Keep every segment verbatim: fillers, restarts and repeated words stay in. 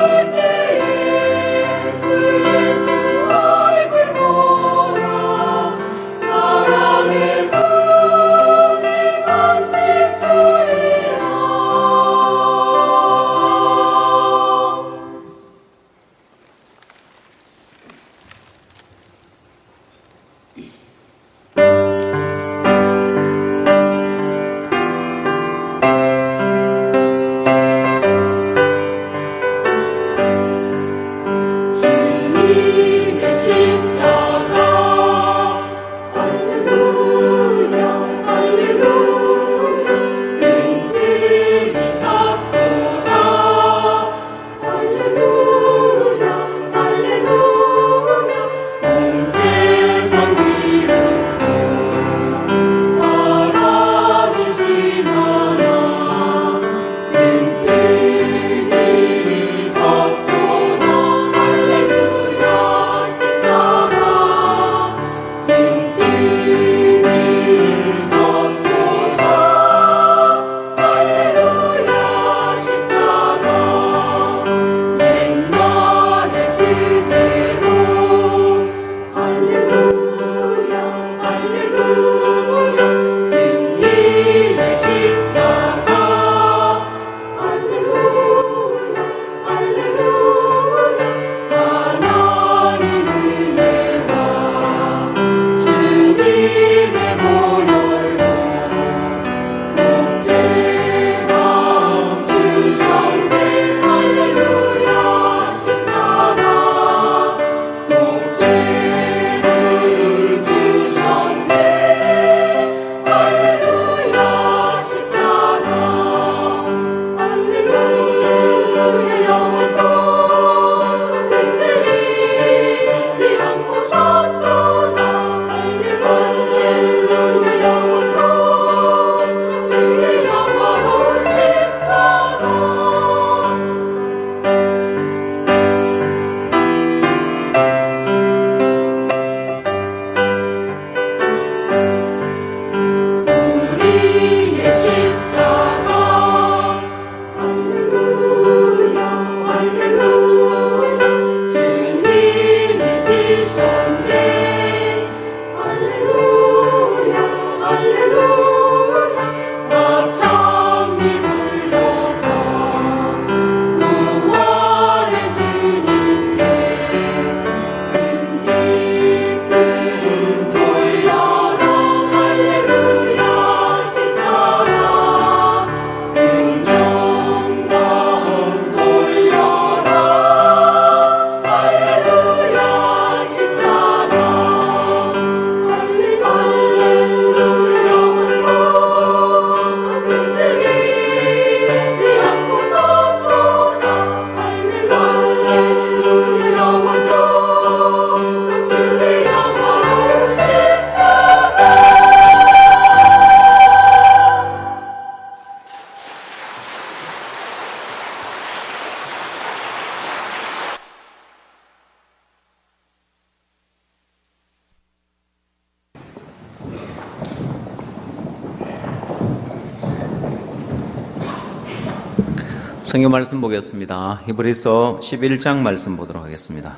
성경 말씀 보겠습니다. 히브리서 십일 장 말씀 보도록 하겠습니다.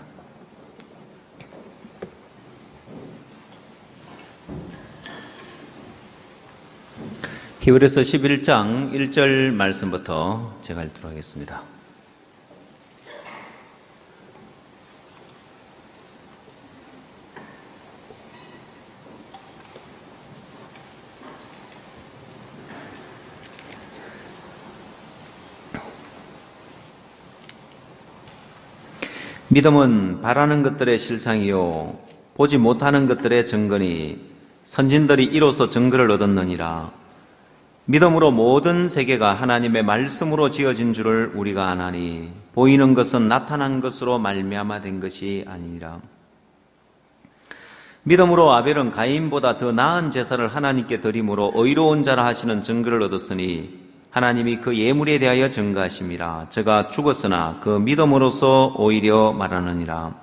히브리서 십일 장 일 절 말씀부터 제가 읽도록 하겠습니다. 믿음은 바라는 것들의 실상이요 보지 못하는 것들의 증거니 선진들이 이로써 증거를 얻었느니라. 믿음으로 모든 세계가 하나님의 말씀으로 지어진 줄을 우리가 아나니 보이는 것은 나타난 것으로 말미암아 된 것이 아니니라. 믿음으로 아벨은 가인보다 더 나은 제사를 하나님께 드림으로 의로운 자라 하시는 증거를 얻었으니 하나님이 그 예물에 대하여 증거하심이라. 저가 죽었으나 그 믿음으로서 오히려 말하느니라.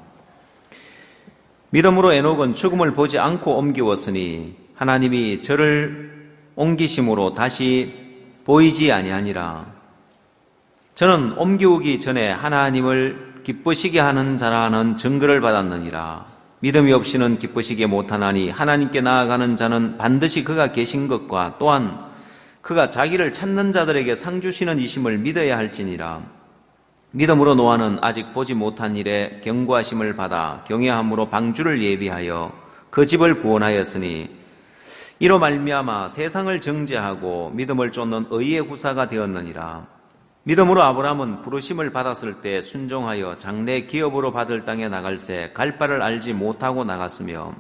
믿음으로 에녹은 죽음을 보지 않고 옮기웠으니 하나님이 저를 옮기심으로 다시 보이지 아니하니라. 저는 옮겨오기 전에 하나님을 기쁘시게 하는 자라는 증거를 받았느니라. 믿음이 없이는 기쁘시게 못하나니 하나님께 나아가는 자는 반드시 그가 계신 것과 또한 그가 자기를 찾는 자들에게 상 주시는 이심을 믿어야 할지니라. 믿음으로 노아는 아직 보지 못한 일에 경고하심을 받아 경외함으로 방주를 예비하여 그 집을 구원하였으니 이로 말미암아 세상을 정죄하고 믿음을 쫓는 의의 후사가 되었느니라. 믿음으로 아브라함은 부르심을 받았을 때 순종하여 장래 기업으로 받을 땅에 나갈새 갈 바를 알지 못하고 나갔으며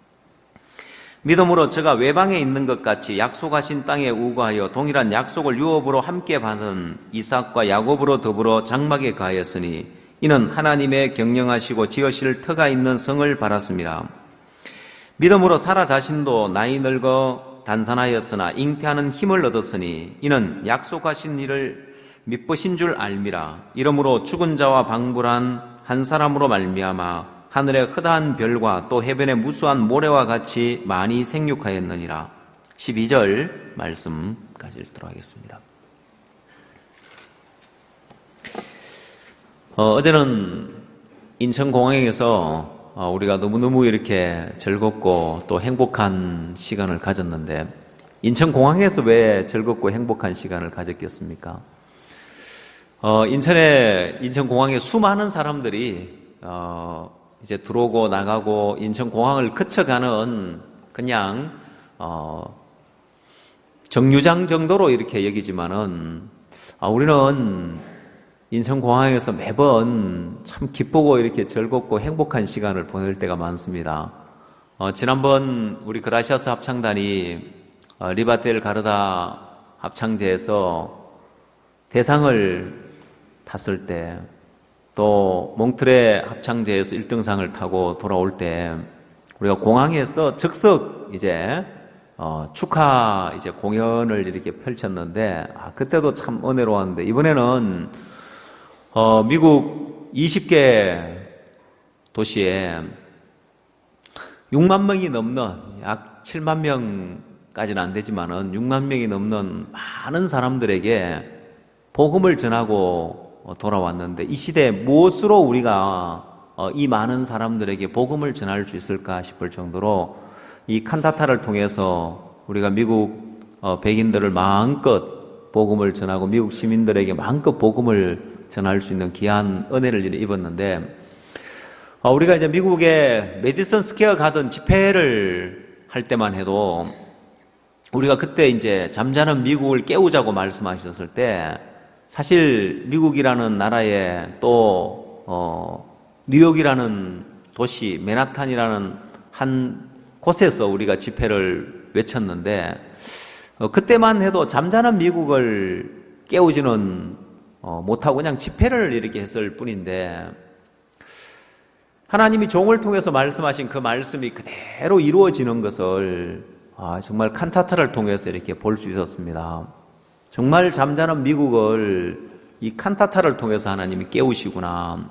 믿음으로 저가 외방에 있는 것 같이 약속하신 땅에 우거하여 동일한 약속을 유업으로 함께 받은 이삭과 야곱으로 더불어 장막에 가하였으니 이는 하나님의 경영하시고 지으실 터가 있는 성을 바랐습니다. 믿음으로 사라 자신도 나이 늙어 단산하였으나 잉태하는 힘을 얻었으니 이는 약속하신 일을 미쁘신 줄 알미라. 이러므로 죽은 자와 방불한 한 사람으로 말미암아 하늘의 흐다한 별과 또 해변의 무수한 모래와 같이 많이 생육하였느니라. 십이 절 말씀까지 읽도록 하겠습니다. 어, 어제는 인천공항에서 어, 우리가 너무너무 이렇게 즐겁고 또 행복한 시간을 가졌는데 인천공항에서 왜 즐겁고 행복한 시간을 가졌겠습니까? 어, 인천에, 인천공항에 수많은 사람들이, 어, 이제 들어오고 나가고 인천공항을 거쳐가는 그냥, 어, 정류장 정도로 이렇게 여기지만은, 아, 우리는 인천공항에서 매번 참 기쁘고 이렇게 즐겁고 행복한 시간을 보낼 때가 많습니다. 어, 지난번 우리 그라시아스 합창단이, 어, 리바텔 가르다 합창제에서 대상을 탔을 때, 또 몽트레 합창제에서 일 등상을 타고 돌아올 때 우리가 공항에서 즉석 이제 어, 축하 이제 공연을 이렇게 펼쳤는데 아, 그때도 참 은혜로웠는데 이번에는 어, 미국 이십 개 도시에 육만 명이 넘는 약 칠만 명까지는 안 되지만은 육만 명이 넘는 많은 사람들에게 복음을 전하고 돌아왔는데 이 시대에 무엇으로 우리가 이 많은 사람들에게 복음을 전할 수 있을까 싶을 정도로 이 칸타타를 통해서 우리가 미국 백인들을 마음껏 복음을 전하고 미국 시민들에게 마음껏 복음을 전할 수 있는 귀한 은혜를 입었는데 우리가 이제 미국의 메디슨 스퀘어 가든 집회를 할 때만 해도 우리가 그때 이제 잠자는 미국을 깨우자고 말씀하셨을 때 사실 미국이라는 나라에 또 어, 뉴욕이라는 도시, 맨하탄이라는 한 곳에서 우리가 집회를 외쳤는데 어, 그때만 해도 잠자는 미국을 깨우지는 어, 못하고 그냥 집회를 이렇게 했을 뿐인데 하나님이 종을 통해서 말씀하신 그 말씀이 그대로 이루어지는 것을 아, 정말 칸타타를 통해서 이렇게 볼 수 있었습니다. 정말 잠자는 미국을 이 칸타타를 통해서 하나님이 깨우시구나.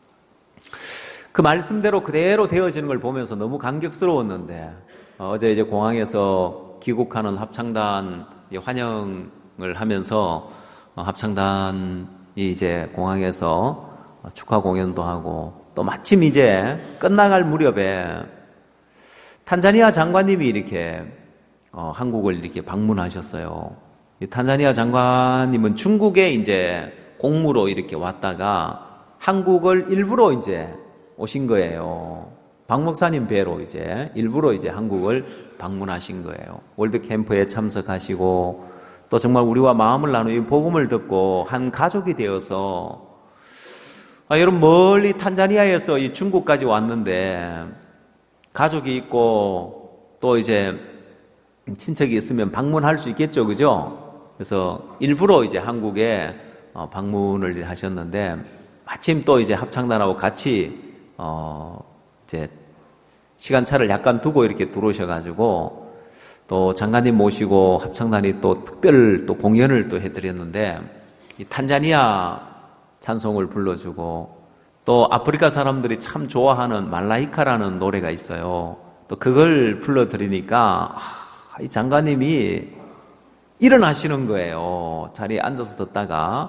그 말씀대로 그대로 되어지는 걸 보면서 너무 감격스러웠는데 어제 이제 공항에서 귀국하는 합창단 환영을 하면서 합창단이 이제 공항에서 축하 공연도 하고 또 마침 이제 끝나갈 무렵에 탄자니아 장관님이 이렇게 어, 한국을 이렇게 방문하셨어요. 이 탄자니아 장관님은 중국에 이제 공무로 이렇게 왔다가 한국을 일부러 이제 오신 거예요. 박 목사님 뵈러 이제 일부러 이제 한국을 방문하신 거예요. 월드 캠프에 참석하시고 또 정말 우리와 마음을 나누고 복음을 듣고 한 가족이 되어서 아, 여러분 멀리 탄자니아에서 이 중국까지 왔는데 가족이 있고 또 이제 친척이 있으면 방문할 수 있겠죠, 그죠? 그래서 일부러 이제 한국에 방문을 하셨는데 마침 또 이제 합창단하고 같이 어 이제 시간차를 약간 두고 이렇게 들어오셔가지고 또 장관님 모시고 합창단이 또 특별 또 공연을 또 해드렸는데 이 탄자니아 찬송을 불러주고 또 아프리카 사람들이 참 좋아하는 말라이카라는 노래가 있어요. 또 그걸 불러드리니까 아, 이 장관님이 일어나시는 거예요. 자리에 앉아서 듣다가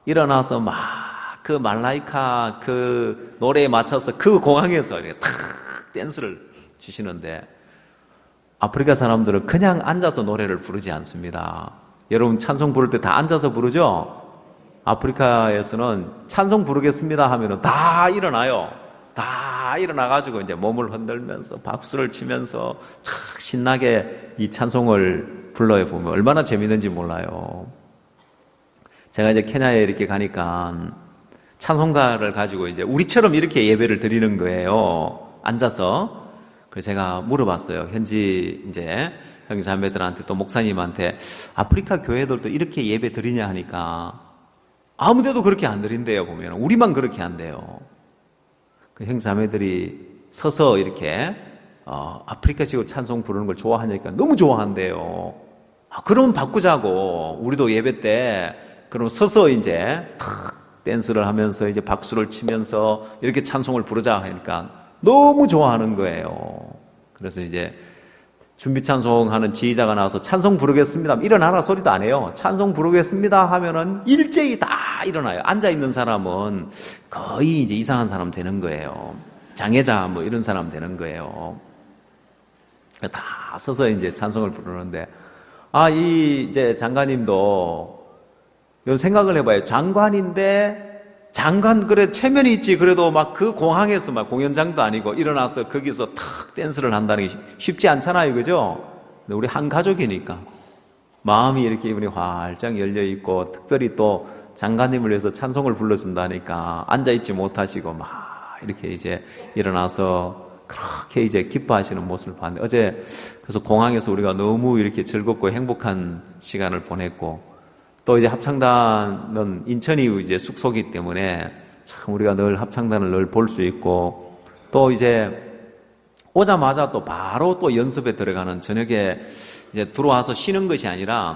일어나서 막 그 말라이카 그 노래에 맞춰서 그 공항에서 이렇게 탁 댄스를 추시는데 아프리카 사람들은 그냥 앉아서 노래를 부르지 않습니다. 여러분 찬송 부를 때 다 앉아서 부르죠? 아프리카에서는 찬송 부르겠습니다 하면은 다 일어나요. 다 일어나가지고 이제 몸을 흔들면서 박수를 치면서 참 신나게 이 찬송을 불러요. 보면 얼마나 재밌는지 몰라요. 제가 이제 케냐에 이렇게 가니까 찬송가를 가지고 이제 우리처럼 이렇게 예배를 드리는 거예요. 앉아서. 그래서 제가 물어봤어요. 현지 이제 형제자매들한테 또 목사님한테 아프리카 교회들도 이렇게 예배 드리냐 하니까 아무데도 그렇게 안 드린대요. 보면 우리만 그렇게 한대요. 그 형제자매들이 서서 이렇게 어, 아프리카식으로 찬송 부르는 걸 좋아하니까 너무 좋아한대요. 아, 그럼 바꾸자고. 우리도 예배 때 그럼 서서 이제 탁 댄스를 하면서 이제 박수를 치면서 이렇게 찬송을 부르자 하니까 너무 좋아하는 거예요. 그래서 이제 준비 찬송하는 지휘자가 나와서 찬송 부르겠습니다. 일어나라 소리도 안 해요. 찬송 부르겠습니다 하면은 일제히 다 일어나요. 앉아 있는 사람은 거의 이제 이상한 사람 되는 거예요. 장애자 뭐 이런 사람 되는 거예요. 다 서서 이제 찬송을 부르는데 아, 이 이제 장관님도 생각을 해봐요. 장관인데 장관 그래 체면이 있지. 그래도 막 그 공항에서 막 공연장도 아니고 일어나서 거기서 탁 댄스를 한다는 게 쉽지 않잖아요, 그죠? 근데 우리 한 가족이니까 마음이 이렇게 이분이 활짝 열려 있고 특별히 또 장관님을 위해서 찬송을 불러준다니까 앉아 있지 못하시고 막 이렇게 이제 일어나서 그렇게 이제 기뻐하시는 모습을 봤는데 어제 그래서 공항에서 우리가 너무 이렇게 즐겁고 행복한 시간을 보냈고. 또 이제 합창단은 인천이 이제 숙소기 때문에 참 우리가 늘 합창단을 늘 볼 수 있고 또 이제 오자마자 또 바로 또 연습에 들어가는 저녁에 이제 들어와서 쉬는 것이 아니라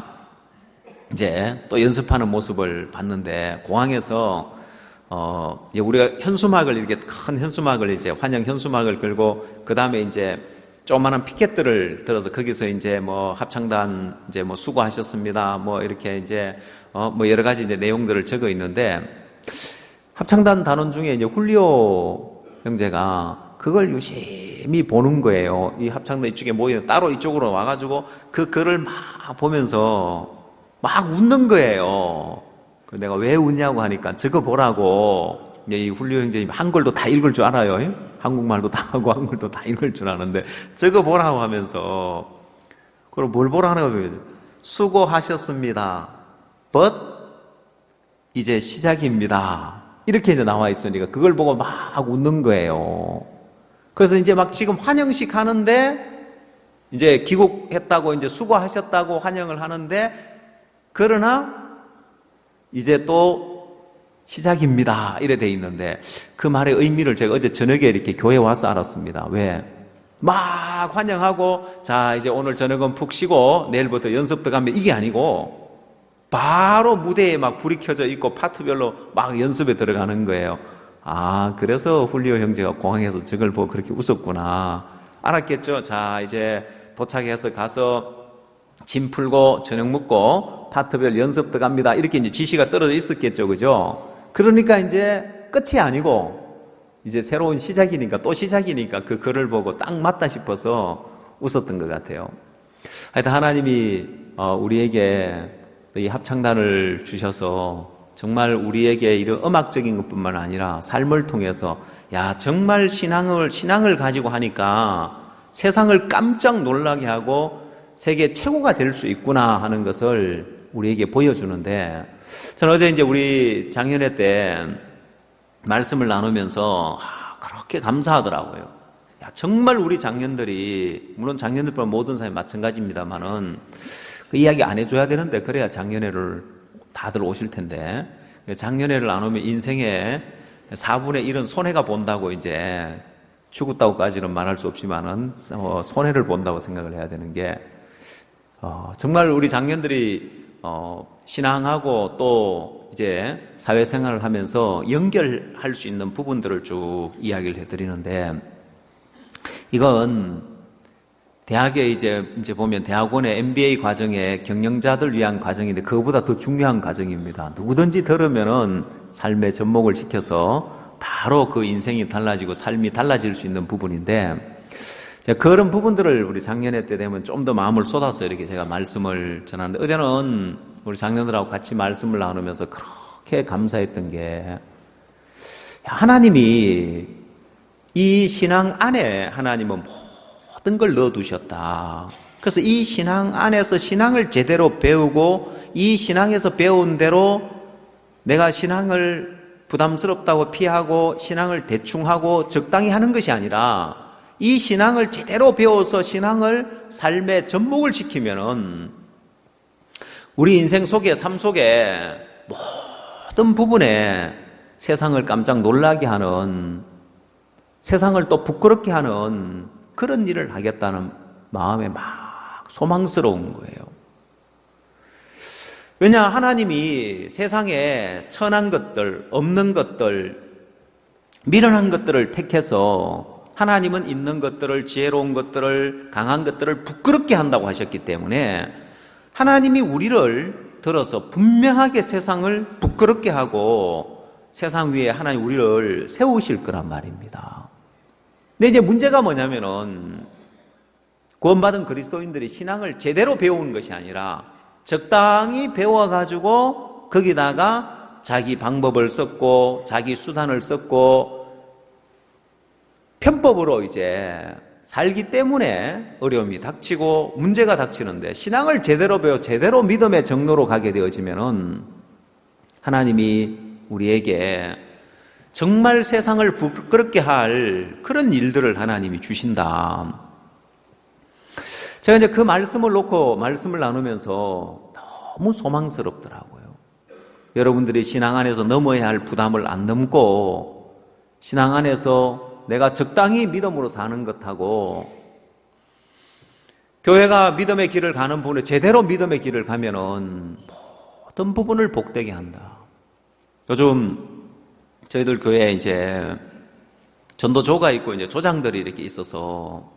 이제 또 연습하는 모습을 봤는데 공항에서 어 이제 우리가 현수막을 이렇게 큰 현수막을 이제 환영 현수막을 걸고 그 다음에 이제 조그마한 피켓들을 들어서 거기서 이제 뭐 합창단 이제 뭐 수고하셨습니다. 뭐 이렇게 이제 어 뭐 여러 가지 이제 내용들을 적어 있는데 합창단 단원 중에 이제 훌리오 형제가 그걸 유심히 보는 거예요. 이 합창단 이쪽에 모여 따로 이쪽으로 와가지고 그 글을 막 보면서 막 웃는 거예요. 그 내가 왜 웃냐고 하니까 적어 보라고. 이 훌리오 형제님 한글도 다 읽을 줄 알아요. 한국말도 다 하고 한글도 다 읽을 줄 아는데 적어 보라고 하면서 그럼 뭘 보라는 거예요? 수고하셨습니다. but 이제 시작입니다. 이렇게 이제 나와 있으니까 그걸 보고 막 웃는 거예요. 그래서 이제 막 지금 환영식 하는데 이제 귀국했다고 이제 수고하셨다고 환영을 하는데 그러나 이제 또 시작입니다. 이래 돼 있는데 그 말의 의미를 제가 어제 저녁에 이렇게 교회 와서 알았습니다. 왜? 막 환영하고 자 이제 오늘 저녁은 푹 쉬고 내일부터 연습 들어가면 이게 아니고 바로 무대에 막 불이 켜져 있고 파트별로 막 연습에 들어가는 거예요. 아 그래서 훌리오 형제가 공항에서 저걸 보고 그렇게 웃었구나. 알았겠죠? 자 이제 도착해서 가서 짐 풀고 저녁 먹고 파트별 연습 들어갑니다. 이렇게 이제 지시가 떨어져 있었겠죠, 그죠? 그러니까 이제 끝이 아니고 이제 새로운 시작이니까 또 시작이니까 그 글을 보고 딱 맞다 싶어서 웃었던 것 같아요. 하여튼 하나님이 우리에게 이 합창단을 주셔서 정말 우리에게 이런 음악적인 것뿐만 아니라 삶을 통해서 야 정말 신앙을 신앙을 가지고 하니까 세상을 깜짝 놀라게 하고 세계 최고가 될 수 있구나 하는 것을 우리에게 보여주는데 저는 어제 이제 우리 장년회 때 말씀을 나누면서 아, 그렇게 감사하더라고요. 야, 정말 우리 장년들이 물론 장년들뿐만 모든 사람이 마찬가지입니다만은 그 이야기 안 해줘야 되는데 그래야 장년회를 다들 오실 텐데 장년회를 안 오면 인생에 사분의 일은 손해가 본다고 이제 죽었다고까지는 말할 수 없지만은 어, 손해를 본다고 생각을 해야 되는 게 어, 정말 우리 장년들이 어, 신앙하고 또 이제 사회생활을 하면서 연결할 수 있는 부분들을 쭉 이야기를 해드리는데 이건 대학에 이제, 이제 보면 대학원의 엠비에이 과정에 경영자들 위한 과정인데 그거보다 더 중요한 과정입니다. 누구든지 들으면은 삶의 접목을 시켜서 바로 그 인생이 달라지고 삶이 달라질 수 있는 부분인데 그런 부분들을 우리 작년회 때 되면 좀 더 마음을 쏟아서 이렇게 제가 말씀을 전하는데 어제는 우리 장년들하고 같이 말씀을 나누면서 그렇게 감사했던 게 하나님이 이 신앙 안에 하나님은 모든 걸 넣어두셨다. 그래서 이 신앙 안에서 신앙을 제대로 배우고 이 신앙에서 배운 대로 내가 신앙을 부담스럽다고 피하고 신앙을 대충 하고 적당히 하는 것이 아니라 이 신앙을 제대로 배워서 신앙을 삶에 접목을 시키면은 우리 인생 속에 삶 속에 모든 부분에 세상을 깜짝 놀라게 하는 세상을 또 부끄럽게 하는 그런 일을 하겠다는 마음에 막 소망스러운 거예요. 왜냐 하나님이 세상에 천한 것들, 없는 것들, 미련한 것들을 택해서 하나님은 있는 것들을, 지혜로운 것들을, 강한 것들을 부끄럽게 한다고 하셨기 때문에 하나님이 우리를 들어서 분명하게 세상을 부끄럽게 하고 세상 위에 하나님 우리를 세우실 거란 말입니다. 근데 이제 문제가 뭐냐면은 구원받은 그리스도인들이 신앙을 제대로 배우는 것이 아니라 적당히 배워가지고 거기다가 자기 방법을 썼고 자기 수단을 썼고 편법으로 이제 살기 때문에 어려움이 닥치고 문제가 닥치는데 신앙을 제대로 배워 제대로 믿음의 정로로 가게 되어지면은 하나님이 우리에게 정말 세상을 부끄럽게 할 그런 일들을 하나님이 주신다. 제가 이제 그 말씀을 놓고 말씀을 나누면서 너무 소망스럽더라고요. 여러분들이 신앙 안에서 넘어야 할 부담을 안 넘고 신앙 안에서 내가 적당히 믿음으로 사는 것하고 교회가 믿음의 길을 가는 부분에 제대로 믿음의 길을 가면은 모든 부분을 복되게 한다. 요즘 저희들 교회에 이제 전도조가 있고 이제 조장들이 이렇게 있어서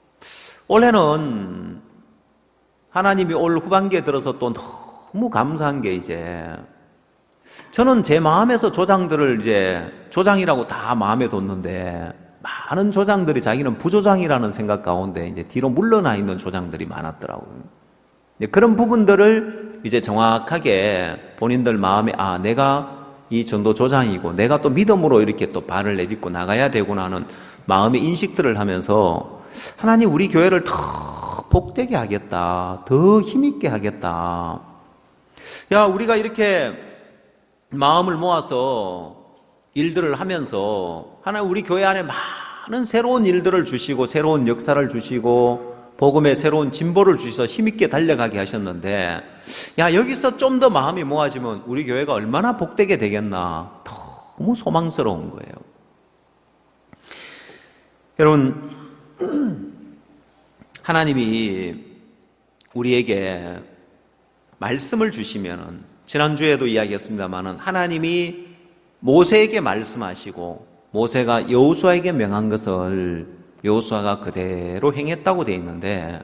올해는 하나님이 올 후반기에 들어서 또 너무 감사한 게 이제 저는 제 마음에서 조장들을 이제 조장이라고 다 마음에 뒀는데 많은 조장들이 자기는 부조장이라는 생각 가운데 이제 뒤로 물러나 있는 조장들이 많았더라고요. 그런 부분들을 이제 정확하게 본인들 마음에 아 내가 이 전도 조장이고 내가 또 믿음으로 이렇게 또 발을 내딛고 나가야 되구나 하는 마음의 인식들을 하면서 하나님 우리 교회를 더 복되게 하겠다. 더 힘있게 하겠다. 야 우리가 이렇게 마음을 모아서 일들을 하면서 하나님 우리 교회 안에 많은 새로운 일들을 주시고 새로운 역사를 주시고 복음의 새로운 진보를 주셔서 힘있게 달려가게 하셨는데 야 여기서 좀 더 마음이 모아지면 우리 교회가 얼마나 복되게 되겠나 너무 소망스러운 거예요. 여러분 하나님이 우리에게 말씀을 주시면은 지난주에도 이야기했습니다마는 하나님이 모세에게 말씀하시고 모세가 여호수아에게 명한 것을 여호수아가 그대로 행했다고 되어 있는데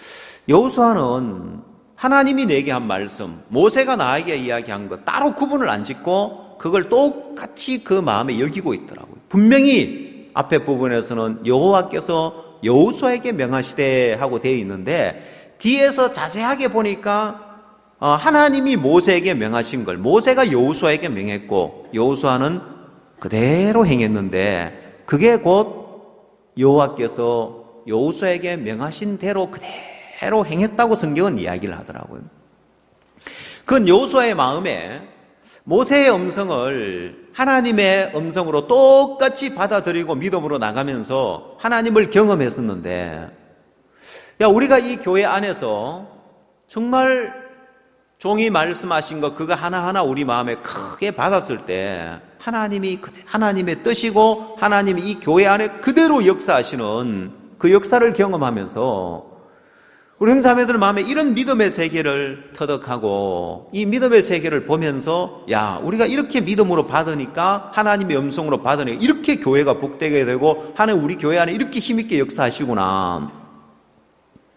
여호수아는 하나님이 내게 한 말씀, 모세가 나에게 이야기한 것 따로 구분을 안 짓고 그걸 똑같이 그 마음에 여기고 있더라고요. 분명히 앞에 부분에서는 여호와께서 여호수아에게 명하시되 하고 되어 있는데 뒤에서 자세하게 보니까 하나님이 모세에게 명하신 걸 모세가 여호수아에게 명했고 여호수아는 그대로 행했는데 그게 곧 여호와께서 여호수아에게 명하신 대로 그대로 행했다고 성경은 이야기를 하더라고요. 그건 여호수아의 마음에 모세의 음성을 하나님의 음성으로 똑같이 받아들이고 믿음으로 나가면서 하나님을 경험했었는데 야 우리가 이 교회 안에서 정말 종이 말씀하신 거 그거 하나하나 우리 마음에 크게 받았을 때 하나님이 하나님의 뜻이고 하나님이 이 교회 안에 그대로 역사하시는 그 역사를 경험하면서 우리 형제자매들 마음에 이런 믿음의 세계를 터득하고 이 믿음의 세계를 보면서 야 우리가 이렇게 믿음으로 받으니까 하나님의 음성으로 받으니까 이렇게 교회가 복되게 되고 하나님 우리 교회 안에 이렇게 힘있게 역사하시구나.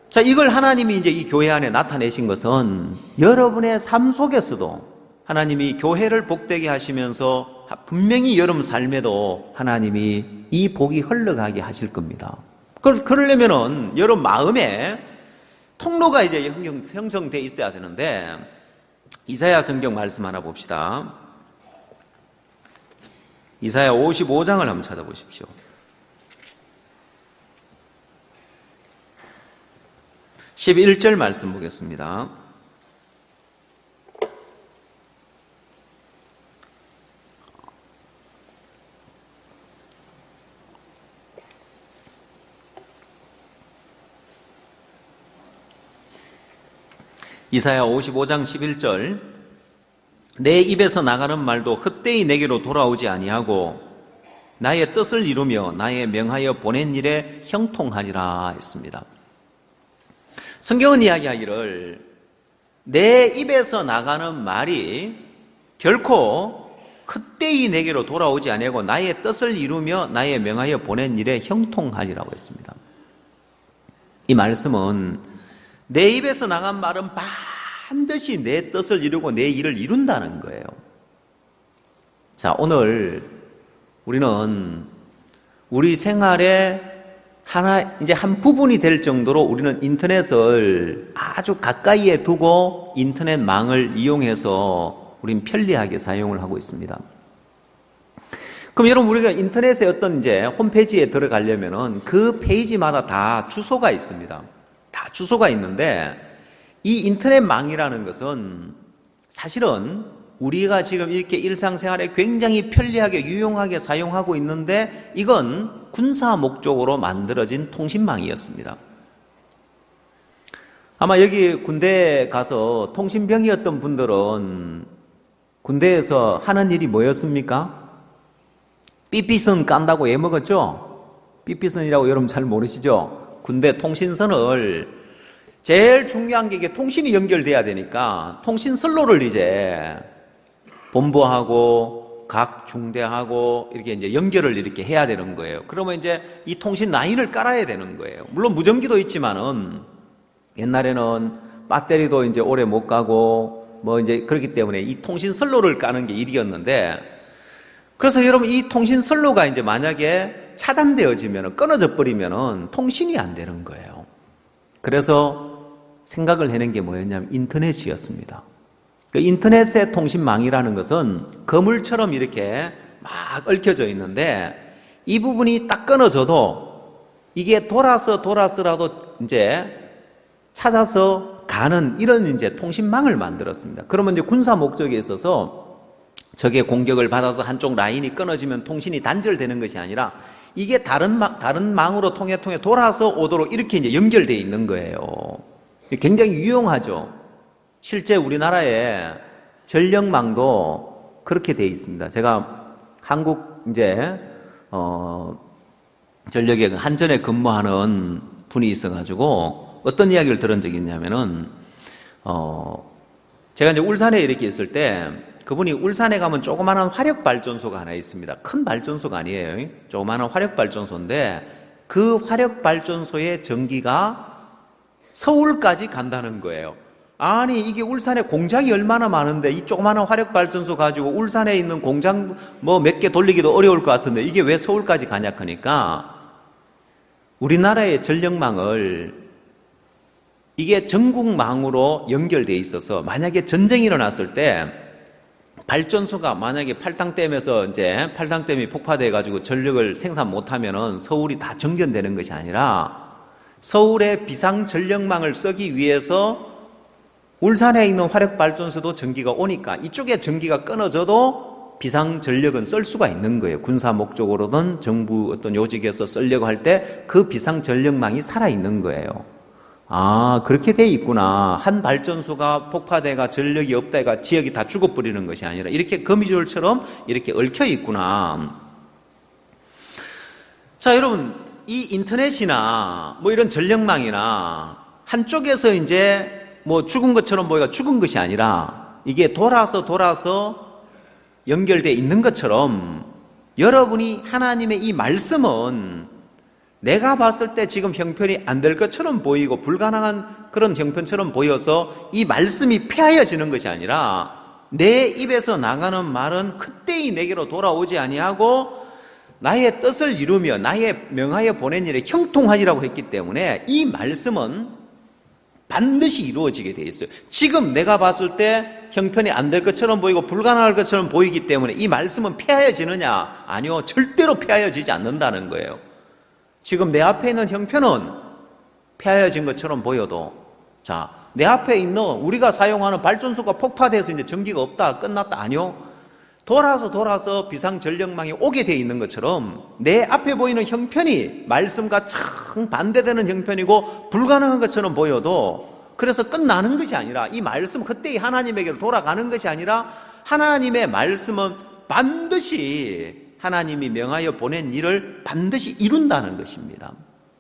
자, 이걸 하나님이 이제 이 교회 안에 나타내신 것은 여러분의 삶 속에서도 하나님이 교회를 복되게 하시면서 분명히 여러분 삶에도 하나님이 이 복이 흘러가게 하실 겁니다. 그러려면은 여러분 마음에 통로가 이제 형성되어 있어야 되는데, 이사야 성경 말씀 하나 봅시다. 이사야 오십오 장을 한번 찾아보십시오. 십일 절 말씀 보겠습니다. 이사야 오십오 장 십일 절, 내 입에서 나가는 말도 헛되이 내게로 돌아오지 아니하고 나의 뜻을 이루며 나의 명하여 보낸 일에 형통하리라 했습니다. 성경은 이야기하기를 내 입에서 나가는 말이 결코 헛되이 내게로 돌아오지 아니하고 나의 뜻을 이루며 나의 명하여 보낸 일에 형통하리라고 했습니다. 이 말씀은 내 입에서 나간 말은 반드시 내 뜻을 이루고 내 일을 이룬다는 거예요. 자, 오늘 우리는 우리 생활의 하나, 이제 한 부분이 될 정도로 우리는 인터넷을 아주 가까이에 두고 인터넷망을 이용해서 우리는 편리하게 사용을 하고 있습니다. 그럼 여러분, 우리가 인터넷에 어떤 이제 홈페이지에 들어가려면은 그 페이지마다 다 주소가 있습니다. 다 주소가 있는데, 이 인터넷망이라는 것은 사실은 우리가 지금 이렇게 일상생활에 굉장히 편리하게 유용하게 사용하고 있는데, 이건 군사 목적으로 만들어진 통신망이었습니다. 아마 여기 군대에 가서 통신병이었던 분들은 군대에서 하는 일이 뭐였습니까? 삐삐선 깐다고 애먹었죠? 삐삐선이라고 여러분 잘 모르시죠? 군대 통신선을, 제일 중요한 게 이게 통신이 연결돼야 되니까 통신선로를 이제 본부하고 각 중대하고 이렇게 이제 연결을 이렇게 해야 되는 거예요. 그러면 이제 이 통신 라인을 깔아야 되는 거예요. 물론 무전기도 있지만은 옛날에는 배터리도 이제 오래 못 가고 뭐 이제 그렇기 때문에 이 통신선로를 까는 게 일이었는데, 그래서 여러분 이 통신선로가 이제 만약에 차단되어지면, 끊어져 버리면은 통신이 안 되는 거예요. 그래서 생각을 해낸 게 뭐였냐면 인터넷이었습니다. 그 인터넷의 통신망이라는 것은 거물처럼 이렇게 막 얽혀져 있는데, 이 부분이 딱 끊어져도 이게 돌아서 돌아서라도 이제 찾아서 가는 이런 이제 통신망을 만들었습니다. 그러면 이제 군사 목적에 있어서 적의 공격을 받아서 한쪽 라인이 끊어지면 통신이 단절되는 것이 아니라 이게 다른 망, 다른 망으로 통해 통해 돌아서 오도록 이렇게 이제 연결되어 있는 거예요. 굉장히 유용하죠. 실제 우리나라의 전력망도 그렇게 되어 있습니다. 제가 한국 이제 어 전력에 한전에 근무하는 분이 있어가지고 어떤 이야기를 들은 적이 있냐면은 어 제가 이제 울산에 이렇게 있을 때 그분이 울산에 가면 조그마한 화력 발전소가 하나 있습니다. 큰 발전소가 아니에요. 조그마한 화력 발전소인데 그 화력 발전소의 전기가 서울까지 간다는 거예요. 아니, 이게 울산에 공장이 얼마나 많은데 이 조그마한 화력 발전소 가지고 울산에 있는 공장 뭐 몇 개 돌리기도 어려울 것 같은데 이게 왜 서울까지 가냐 하니까, 우리나라의 전력망을 이게 전국망으로 연결되어 있어서 만약에 전쟁이 일어났을 때 발전소가 만약에 팔당댐에서 이제 팔당댐이 폭파돼 가지고 전력을 생산 못하면은 서울이 다 정전되는 것이 아니라 서울의 비상 전력망을 쓰기 위해서 울산에 있는 화력발전소도 전기가 오니까 이쪽에 전기가 끊어져도 비상 전력은 쓸 수가 있는 거예요. 군사 목적으로든 정부 어떤 요직에서 쓰려고 할 때 그 비상 전력망이 살아 있는 거예요. 아, 그렇게 돼 있구나. 한 발전소가 폭파돼가 전력이 없다가 지역이 다 죽어버리는 것이 아니라 이렇게 거미줄처럼 이렇게 얽혀 있구나. 자, 여러분, 이 인터넷이나 뭐 이런 전력망이나 한쪽에서 이제 뭐 죽은 것처럼 보이가 죽은 것이 아니라 이게 돌아서 돌아서 연결되어 있는 것처럼 여러분이 하나님의 이 말씀은 내가 봤을 때 지금 형편이 안 될 것처럼 보이고 불가능한 그런 형편처럼 보여서 이 말씀이 폐하여지는 것이 아니라 내 입에서 나가는 말은 그때의 내게로 돌아오지 아니하고 나의 뜻을 이루며 나의 명하여 보낸 일에 형통하리라고 했기 때문에 이 말씀은 반드시 이루어지게 돼 있어요. 지금 내가 봤을 때 형편이 안 될 것처럼 보이고 불가능할 것처럼 보이기 때문에 이 말씀은 폐하여지느냐? 아니요, 절대로 폐하여지지 않는다는 거예요. 지금 내 앞에 있는 형편은 폐하여진 것처럼 보여도, 자, 내 앞에 있는 우리가 사용하는 발전소가 폭파돼서 이제 전기가 없다, 끝났다, 아니요. 돌아서 돌아서 비상전력망이 오게 돼 있는 것처럼 내 앞에 보이는 형편이 말씀과 참 반대되는 형편이고 불가능한 것처럼 보여도, 그래서 끝나는 것이 아니라 이 말씀 그때의 하나님에게로 돌아가는 것이 아니라 하나님의 말씀은 반드시 하나님이 명하여 보낸 일을 반드시 이룬다는 것입니다.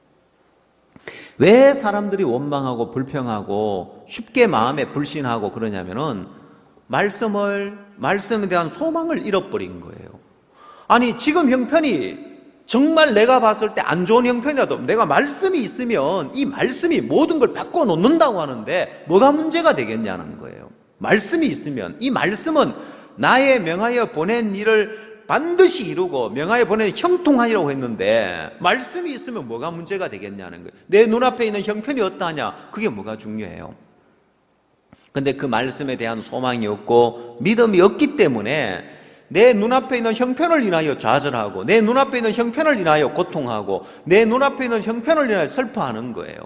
왜 사람들이 원망하고 불평하고 쉽게 마음에 불신하고 그러냐면은 말씀을, 말씀에 대한 소망을 잃어버린 거예요. 아니, 지금 형편이 정말 내가 봤을 때 안 좋은 형편이라도 내가 말씀이 있으면 이 말씀이 모든 걸 바꿔놓는다고 하는데 뭐가 문제가 되겠냐는 거예요. 말씀이 있으면, 이 말씀은 나의 명하여 보낸 일을 반드시 이루고 명하여 보낸 형통하리라고 했는데 말씀이 있으면 뭐가 문제가 되겠냐는 거예요. 내 눈앞에 있는 형편이 어떠하냐, 그게 뭐가 중요해요. 근데 그 말씀에 대한 소망이 없고 믿음이 없기 때문에 내 눈앞에 있는 형편을 인하여 좌절하고 내 눈앞에 있는 형편을 인하여 고통하고 내 눈앞에 있는 형편을 인하여 슬퍼하는 거예요.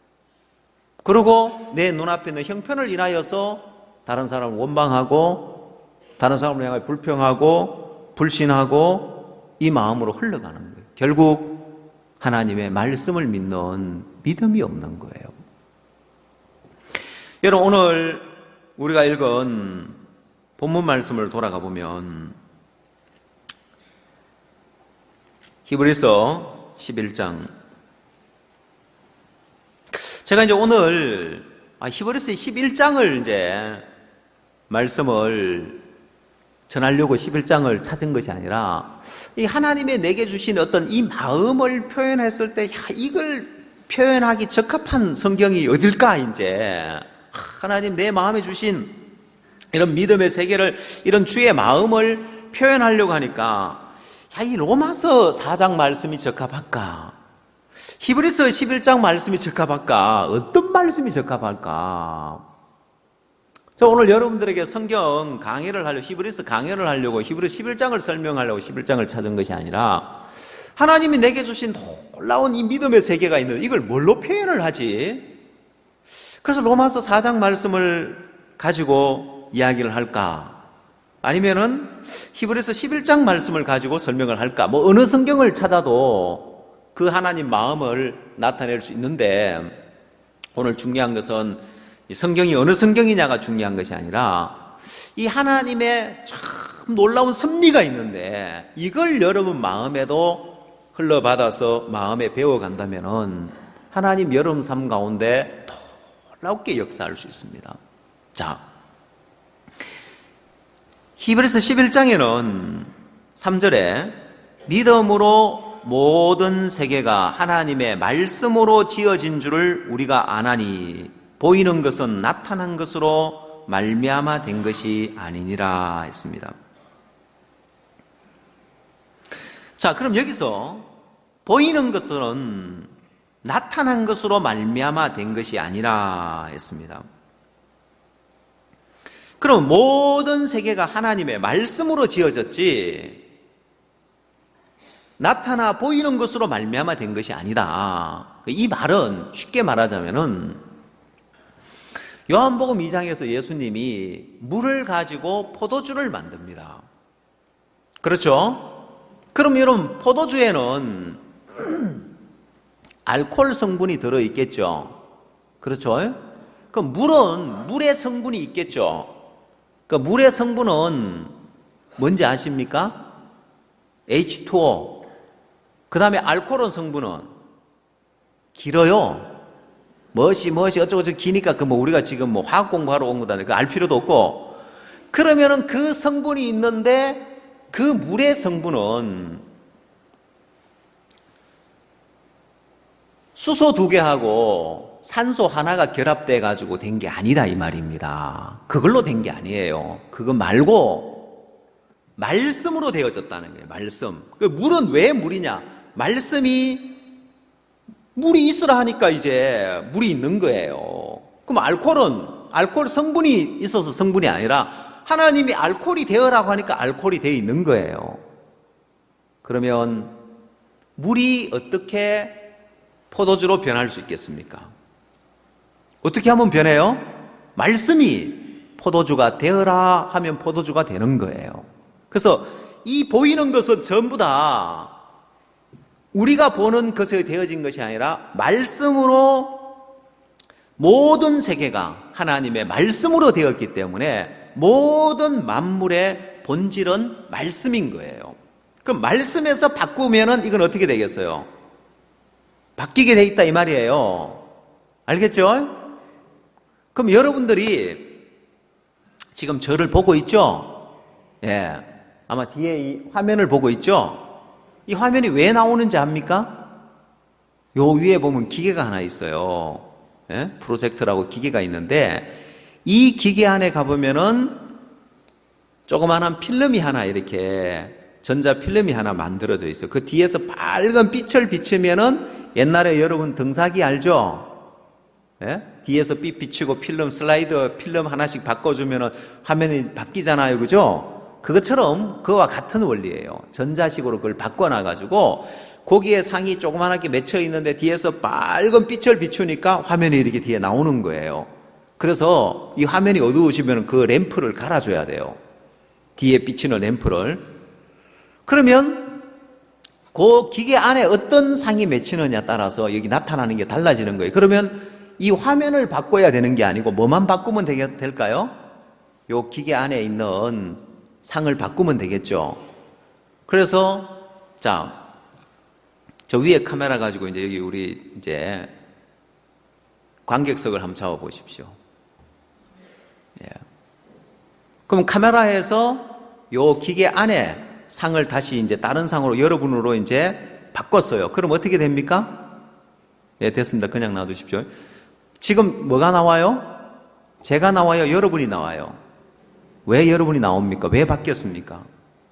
그리고 내 눈앞에 있는 형편을 인하여서 다른 사람을 원망하고 다른 사람을 향해 불평하고 불신하고 이 마음으로 흘러가는 거예요. 결국 하나님의 말씀을 믿는 믿음이 없는 거예요. 여러분, 오늘 우리가 읽은 본문 말씀을 돌아가 보면 히브리서 십일 장, 제가 이제 오늘 히브리서 십일 장을 이제 말씀을 전하려고 십일 장을 찾은 것이 아니라 이 하나님의 내게 주신 어떤 이 마음을 표현했을 때, 야, 이걸 표현하기 적합한 성경이 어딜까, 이제. 하나님 내 마음에 주신 이런 믿음의 세계를, 이런 주의 마음을 표현하려고 하니까, 야, 이 로마서 사 장 말씀이 적합할까? 히브리서 십일 장 말씀이 적합할까? 어떤 말씀이 적합할까? 저 오늘 여러분들에게 성경 강의를 하려고, 히브리서 강의를 하려고 히브리서 십일 장을 설명하려고 십일 장을 찾은 것이 아니라 하나님이 내게 주신 놀라운 이 믿음의 세계가 있는데 이걸 뭘로 표현을 하지? 그래서 로마서 사 장 말씀을 가지고 이야기를 할까? 아니면은 히브리서 십일 장 말씀을 가지고 설명을 할까? 뭐 어느 성경을 찾아도 그 하나님 마음을 나타낼 수 있는데, 오늘 중요한 것은 이 성경이 어느 성경이냐가 중요한 것이 아니라 이 하나님의 참 놀라운 섭리가 있는데 이걸 여러분 마음에도 흘러받아서 마음에 배워간다면은 하나님 여러분 삶 가운데 놀랍게 역사할 수 있습니다. 자, 히브리서 십일 장에는 삼 절에 믿음으로 모든 세계가 하나님의 말씀으로 지어진 줄을 우리가 아나니 보이는 것은 나타난 것으로 말미암아 된 것이 아니니라 했습니다. 자, 그럼 여기서 보이는 것들은 나타난 것으로 말미암아 된 것이 아니라 했습니다. 그럼 모든 세계가 하나님의 말씀으로 지어졌지 나타나 보이는 것으로 말미암아 된 것이 아니다. 이 말은 쉽게 말하자면은 요한복음 이 장에서 예수님이 물을 가지고 포도주를 만듭니다. 그렇죠? 그럼 여러분, 포도주에는 알코올 성분이 들어있겠죠? 그렇죠? 그럼 물은 물의 성분이 있겠죠? 그 물의 성분은 뭔지 아십니까? 에이치 투 오. 그 다음에 알코올 성분은 길어요. 멋이 멋이 어쩌고저쩌고 기니까 그 뭐 우리가 지금 뭐 화학 공부하러 온 거다. 그 알 필요도 없고. 그러면은 그 성분이 있는데 그 물의 성분은 수소 두 개하고 산소 하나가 결합돼 가지고 된 게 아니다 이 말입니다. 그걸로 된 게 아니에요. 그거 말고 말씀으로 되어졌다는 거예요. 말씀. 그 물은 왜 물이냐? 말씀이 물이 있으라 하니까 이제 물이 있는 거예요. 그럼 알코올은 알코올 성분이 있어서 성분이 아니라 하나님이 알코올이 되어라고 하니까 알코올이 되어 있는 거예요. 그러면 물이 어떻게 포도주로 변할 수 있겠습니까? 어떻게 하면 변해요? 말씀이 포도주가 되어라 하면 포도주가 되는 거예요. 그래서 이 보이는 것은 전부 다 우리가 보는 것에 되어진 것이 아니라 말씀으로 모든 세계가 하나님의 말씀으로 되었기 때문에 모든 만물의 본질은 말씀인 거예요. 그럼 말씀에서 바꾸면은 이건 어떻게 되겠어요? 바뀌게 돼 있다 이 말이에요. 알겠죠? 그럼 여러분들이 지금 저를 보고 있죠? 예. 아마 뒤에 이 화면을 보고 있죠? 이 화면이 왜 나오는지 압니까? 요 위에 보면 기계가 하나 있어요. 예? 프로젝터라고 기계가 있는데 이 기계 안에 가보면은 조그마한 필름이 하나 이렇게 전자 필름이 하나 만들어져 있어요. 그 뒤에서 밝은 빛을 비추면은 옛날에 여러분 등사기 알죠? 예? 뒤에서 빛 비추고 필름 슬라이드 필름 하나씩 바꿔주면은 화면이 바뀌잖아요. 그죠? 그것처럼 그와 같은 원리예요. 전자식으로 그걸 바꿔놔가지고 거기에 상이 조그만하게 맺혀 있는데 뒤에서 빨간 빛을 비추니까 화면이 이렇게 뒤에 나오는 거예요. 그래서 이 화면이 어두워지면 그 램프를 갈아줘야 돼요. 뒤에 비치는 램프를. 그러면 그 기계 안에 어떤 상이 맺히느냐에 따라서 여기 나타나는 게 달라지는 거예요. 그러면 이 화면을 바꿔야 되는 게 아니고 뭐만 바꾸면 되게, 될까요? 이 기계 안에 있는 상을 바꾸면 되겠죠. 그래서 자, 저 위에 카메라 가지고 이제 여기 우리 이제 관객석을 한번 잡아 보십시오. 예. 그럼 카메라에서 요 기계 안에 상을 다시 이제 다른 상으로 여러분으로 이제 바꿨어요. 그럼 어떻게 됩니까? 예, 됐습니다. 그냥 놔두십시오. 지금 뭐가 나와요? 제가 나와요? 여러분이 나와요? 왜 여러분이 나옵니까? 왜 바뀌었습니까?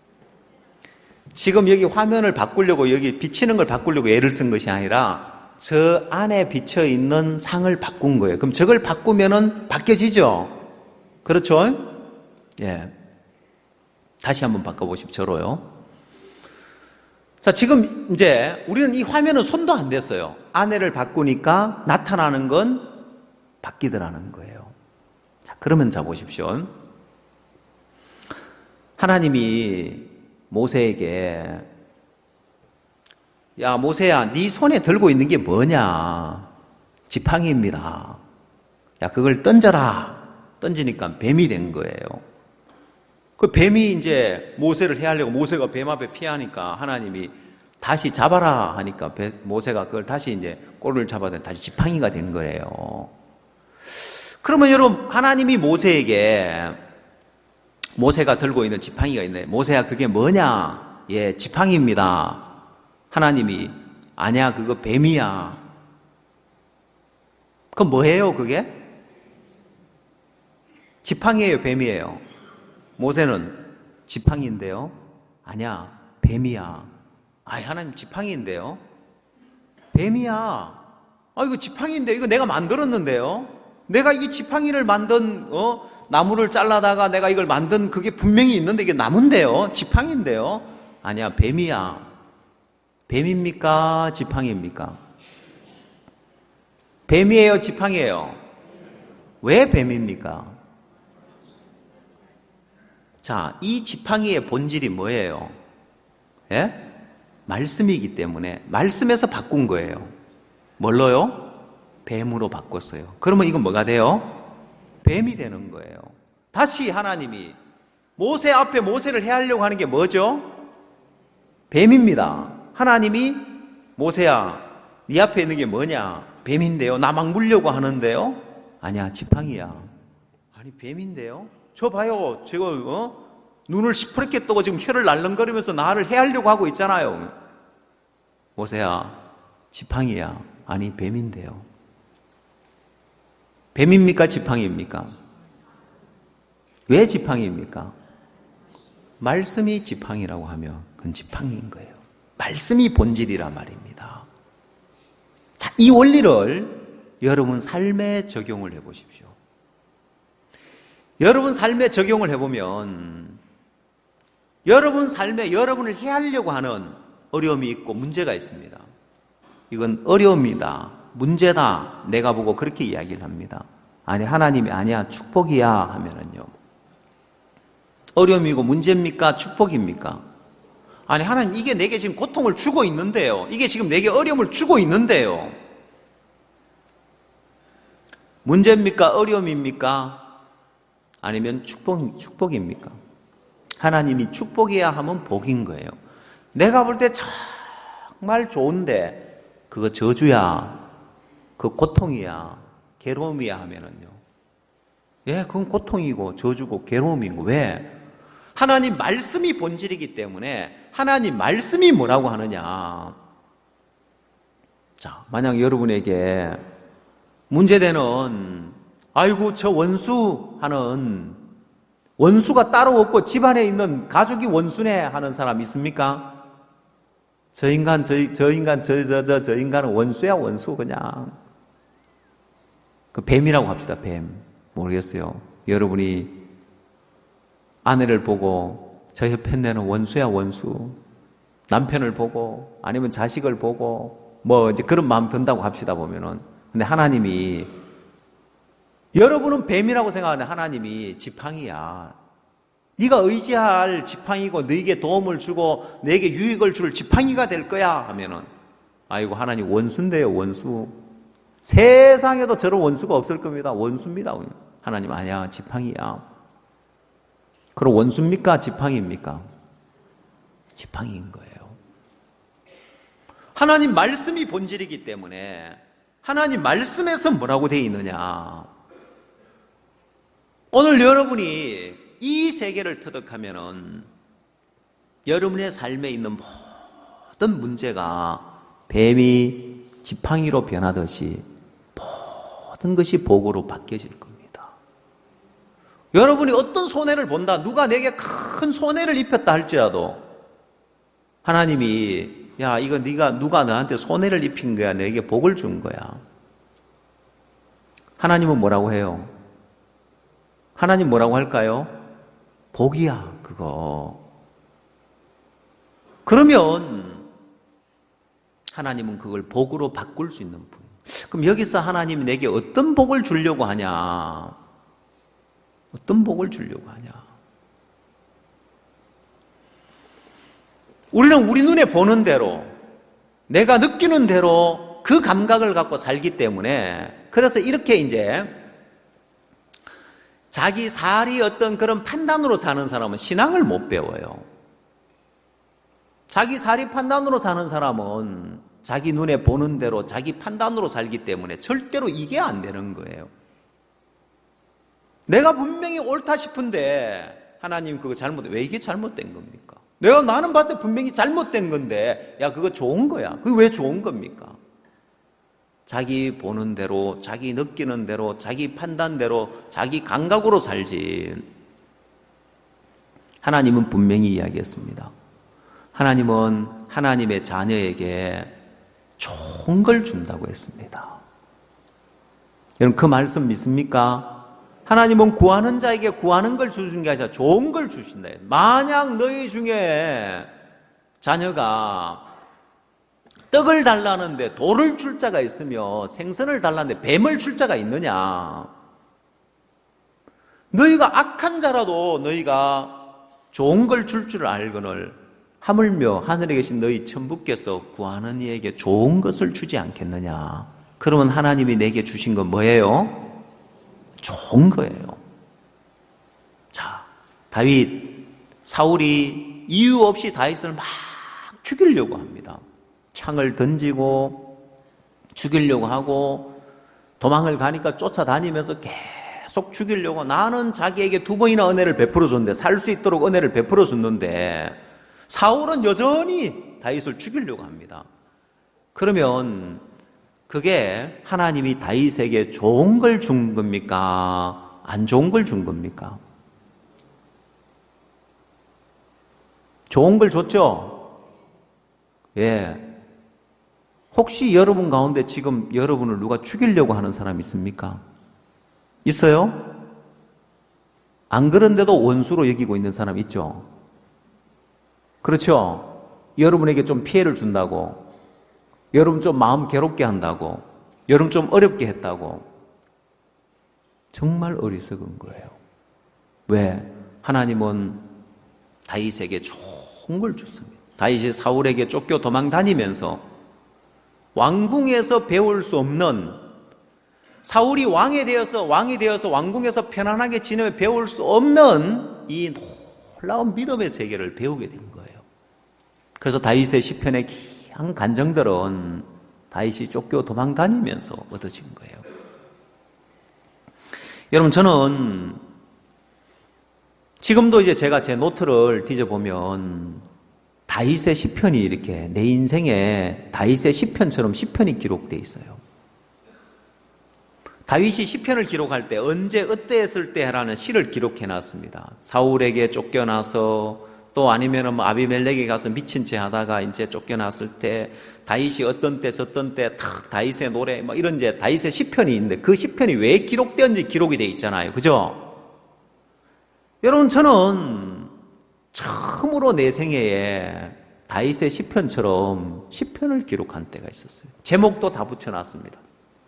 지금 여기 화면을 바꾸려고 여기 비치는 걸 바꾸려고 애를 쓴 것이 아니라 저 안에 비쳐 있는 상을 바꾼 거예요. 그럼 저걸 바꾸면은 바뀌어지죠? 그렇죠? 예. 다시 한번 바꿔보십시오. 저로요. 자, 지금 이제 우리는 이 화면은 손도 안 댔어요. 안에를 바꾸니까 나타나는 건 바뀌더라는 거예요. 자, 그러면 자 보십시오. 하나님이 모세에게 야 모세야 네 손에 들고 있는 게 뭐냐? 지팡이입니다. 야 그걸 던져라. 던지니까 뱀이 된 거예요. 그 뱀이 이제 모세를 해하려고 모세가 뱀 앞에 피하니까 하나님이 다시 잡아라 하니까 모세가 그걸 다시 이제 꼬리를 잡아야 다시 지팡이가 된 거예요. 그러면 여러분 하나님이 모세에게 모세가 들고 있는 지팡이가 있네. 모세야 그게 뭐냐? 예, 지팡이입니다. 하나님이 아니야 그거 뱀이야. 그럼 뭐예요 그게? 지팡이에요 뱀이에요? 모세는 지팡이인데요. 아니야 뱀이야. 아이 하나님 지팡이인데요. 뱀이야. 아 이거 지팡이인데 이거 내가 만들었는데요. 내가 이 지팡이를 만든 어 나무를 잘라다가 내가 이걸 만든 그게 분명히 있는데 이게 나무인데요. 지팡이인데요. 아니야 뱀이야. 뱀입니까? 지팡이입니까? 뱀이에요? 지팡이에요? 왜 뱀입니까? 자, 이 지팡이의 본질이 뭐예요? 예? 말씀이기 때문에 말씀에서 바꾼 거예요. 뭘로요? 뱀으로 바꿨어요. 그러면 이건 뭐가 돼요? 뱀이 되는 거예요. 다시 하나님이 모세 앞에 모세를 해하려고 하는 게 뭐죠? 뱀입니다. 하나님이 모세야 네 앞에 있는 게 뭐냐? 뱀인데요. 나 막 물려고 하는데요. 아니야 지팡이야. 아니 뱀인데요. 저 봐요. 지금 어? 눈을 시퍼렇게 뜨고 지금 혀를 날름거리면서 나를 해하려고 하고 있잖아요. 모세야 지팡이야. 아니, 뱀인데요. 뱀입니까? 지팡이입니까? 왜 지팡이입니까? 말씀이 지팡이라고 하면 그건 지팡이인 거예요. 말씀이 본질이란 말입니다. 자, 이 원리를 여러분 삶에 적용을 해보십시오. 여러분 삶에 적용을 해보면 여러분 삶에 여러분을 해하려고 하는 어려움이 있고 문제가 있습니다. 이건 어려움이다, 문제다, 내가 보고 그렇게 이야기를 합니다. 아니, 하나님이 아니야, 축복이야 하면은요, 어려움이고 문제입니까? 축복입니까? 아니, 하나님, 이게 내게 지금 고통을 주고 있는데요, 이게 지금 내게 어려움을 주고 있는데요, 문제입니까? 어려움입니까? 아니면 축복, 축복입니까? 하나님이 축복이야 하면 복인 거예요. 내가 볼 때 정말 좋은데 그거 저주야, 그 고통이야, 괴로움이야 하면은요, 예, 그건 고통이고 저주고 괴로움이고. 왜? 하나님 말씀이 본질이기 때문에 하나님 말씀이 뭐라고 하느냐. 자, 만약 여러분에게 문제되는, 아이고 저 원수 하는, 원수가 따로 없고 집안에 있는 가족이 원수네 하는 사람 있습니까? 저 인간, 저, 저 인간, 저, 저, 저, 저 인간은 원수야, 원수, 그냥. 그 뱀이라고 합시다, 뱀. 모르겠어요. 여러분이 아내를 보고 저 옆에 내는 원수야, 원수. 남편을 보고, 아니면 자식을 보고, 뭐, 이제 그런 마음 든다고 합시다, 보면은. 근데 하나님이, 여러분은 뱀이라고 생각하는데 하나님이 지팡이야. 네가 의지할 지팡이고 너에게 도움을 주고 너에게 유익을 줄 지팡이가 될 거야 하면은, 아이고, 하나님 원수인데요, 원수. 세상에도 저런 원수가 없을 겁니다. 원수입니다. 하나님 아니야, 지팡이야. 그럼 원수입니까? 지팡이입니까? 지팡이인 거예요. 하나님 말씀이 본질이기 때문에 하나님 말씀에서 뭐라고 되어 있느냐. 오늘 여러분이 이 세계를 터득하면은 여러분의 삶에 있는 모든 문제가 뱀이 지팡이로 변하듯이 모든 것이 복으로 바뀌어질 겁니다. 여러분이 어떤 손해를 본다, 누가 내게 큰 손해를 입혔다 할지라도 하나님이, 야, 이거 네가, 누가 너한테 손해를 입힌 거야, 내게 복을 준 거야. 하나님은 뭐라고 해요? 하나님 뭐라고 할까요? 복이야, 그거. 그러면 하나님은 그걸 복으로 바꿀 수 있는 분. 그럼 여기서 하나님이 내게 어떤 복을 주려고 하냐? 어떤 복을 주려고 하냐? 우리는 우리 눈에 보는 대로, 내가 느끼는 대로 그 감각을 갖고 살기 때문에, 그래서 이렇게 이제 자기 살이 어떤 그런 판단으로 사는 사람은 신앙을 못 배워요. 자기 살이 판단으로 사는 사람은 자기 눈에 보는 대로 자기 판단으로 살기 때문에 절대로 이게 안 되는 거예요. 내가 분명히 옳다 싶은데 하나님 그거 잘못해. 왜 이게 잘못된 겁니까? 내가 나는 봤을 때 분명히 잘못된 건데, 야, 그거 좋은 거야. 그게 왜 좋은 겁니까? 자기 보는 대로, 자기 느끼는 대로, 자기 판단대로, 자기 감각으로 살지. 하나님은 분명히 이야기했습니다. 하나님은 하나님의 자녀에게 좋은 걸 준다고 했습니다. 여러분, 그 말씀 믿습니까? 하나님은 구하는 자에게 구하는 걸 주신 게 아니라 좋은 걸 주신다. 만약 너희 중에 자녀가 떡을 달라는데 돌을 줄 자가 있으며 생선을 달라는데 뱀을 줄 자가 있느냐? 너희가 악한 자라도 너희가 좋은 걸 줄 줄 알거늘 하물며 하늘에 계신 너희 천부께서 구하는 이에게 좋은 것을 주지 않겠느냐? 그러면 하나님이 내게 주신 건 뭐예요? 좋은 거예요. 자, 다윗, 사울이 이유 없이 다윗을 막 죽이려고 합니다. 창을 던지고 죽이려고 하고 도망을 가니까 쫓아다니면서 계속 죽이려고, 나는 자기에게 두 번이나 은혜를 베풀어 줬는데, 살 수 있도록 은혜를 베풀어 줬는데 사울은 여전히 다윗을 죽이려고 합니다. 그러면 그게 하나님이 다윗에게 좋은 걸 준 겁니까? 안 좋은 걸 준 겁니까? 좋은 걸 줬죠? 예. 혹시 여러분 가운데 지금 여러분을 누가 죽이려고 하는 사람 있습니까? 있어요? 안 그런데도 원수로 여기고 있는 사람 있죠? 그렇죠? 여러분에게 좀 피해를 준다고, 여러분 좀 마음 괴롭게 한다고, 여러분 좀 어렵게 했다고. 정말 어리석은 거예요. 왜? 하나님은 다윗에게 좋은 걸 줬습니다. 다윗이 사울에게 쫓겨 도망 다니면서 왕궁에서 배울 수 없는, 사울이 왕이 되어서 왕이 되어서 왕궁에서 편안하게 지내며 배울 수 없는 이 놀라운 믿음의 세계를 배우게 된 거예요. 그래서 다윗의 시편의 귀한 간정들은 다윗이 쫓겨 도망 다니면서 얻어진 거예요. 여러분, 저는 지금도 이제 제가 제 노트를 뒤져보면 다윗의 시편이 이렇게 내 인생에 다윗의 시편처럼 시편이 기록되어 있어요. 다윗이 시편을 기록할 때 언제 어때 했을 때라는 시를 기록해놨습니다. 사울에게 쫓겨나서, 또 아니면은 뭐 아비멜렉에 가서 미친 채 하다가 이제 쫓겨났을 때, 다윗이 어떤 때 저떤 때 탁 다윗의 노래 뭐 이런 이제 다윗의 시편이 있는데, 그 시편이 왜 기록되었는지 기록이 돼 있잖아요. 그죠? 여러분, 저는 처음으로 내 생애에 다윗의 시편처럼 시편을 기록한 때가 있었어요. 제목도 다 붙여놨습니다.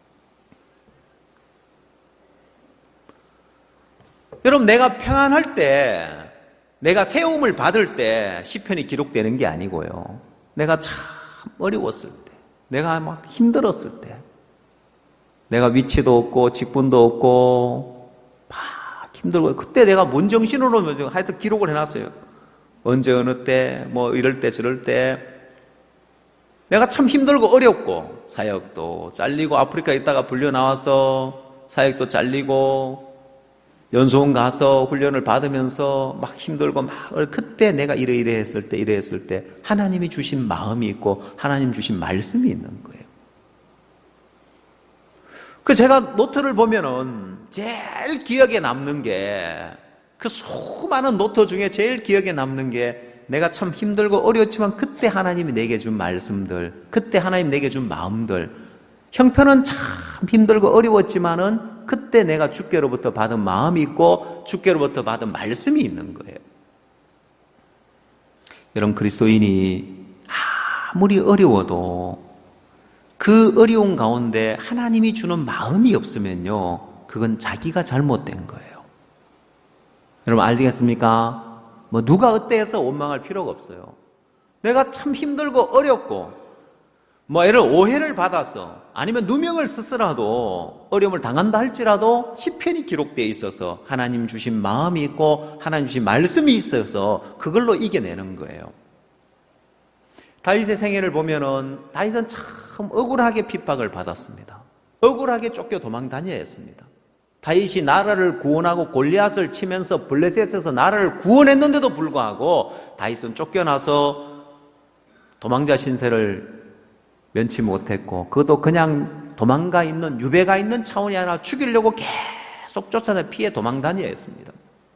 여러분, 내가 평안할 때, 내가 세움을 받을 때 시편이 기록되는 게 아니고요, 내가 참 어려웠을 때, 내가 막 힘들었을 때, 내가 위치도 없고 직분도 없고 막 힘들고, 그때 내가 뭔 정신으로 하여튼 기록을 해놨어요. 언제 어느 때 뭐 이럴 때 저럴 때 내가 참 힘들고 어렵고, 사역도 잘리고 아프리카 있다가 불려 나와서 사역도 잘리고 연수원 가서 훈련을 받으면서 막 힘들고 막, 그때 내가 이래 이래 했을 때 이래 했을 때 하나님이 주신 마음이 있고 하나님 주신 말씀이 있는 거예요. 그 제가 노트를 보면은 제일 기억에 남는 게, 그 수많은 노트 중에 제일 기억에 남는 게, 내가 참 힘들고 어려웠지만 그때 하나님이 내게 준 말씀들, 그때 하나님 내게 준 마음들, 형편은 참 힘들고 어려웠지만은 그때 내가 주께로부터 받은 마음이 있고 주께로부터 받은 말씀이 있는 거예요. 여러분, 그리스도인이 아무리 어려워도 그 어려운 가운데 하나님이 주는 마음이 없으면요, 그건 자기가 잘못된 거예요. 여러분, 알겠습니까? 뭐 누가 어때 해서 원망할 필요가 없어요. 내가 참 힘들고 어렵고 뭐 애를 오해를 받아서 아니면 누명을 쓰더라도 어려움을 당한다 할지라도 시편이 기록되어 있어서 하나님 주신 마음이 있고 하나님 주신 말씀이 있어서 그걸로 이겨내는 거예요. 다윗의 생애를 보면은 다윗은 참 억울하게 핍박을 받았습니다. 억울하게 쫓겨 도망 다녀야 했습니다. 다윗이 나라를 구원하고 골리앗을 치면서 블레셋에서 나라를 구원했는데도 불구하고 다윗은 쫓겨나서 도망자 신세를 면치 못했고, 그것도 그냥 도망가 있는, 유배가 있는 차원이 아니라 죽이려고 계속 쫓아내 피해 도망 다녀야 했습니다.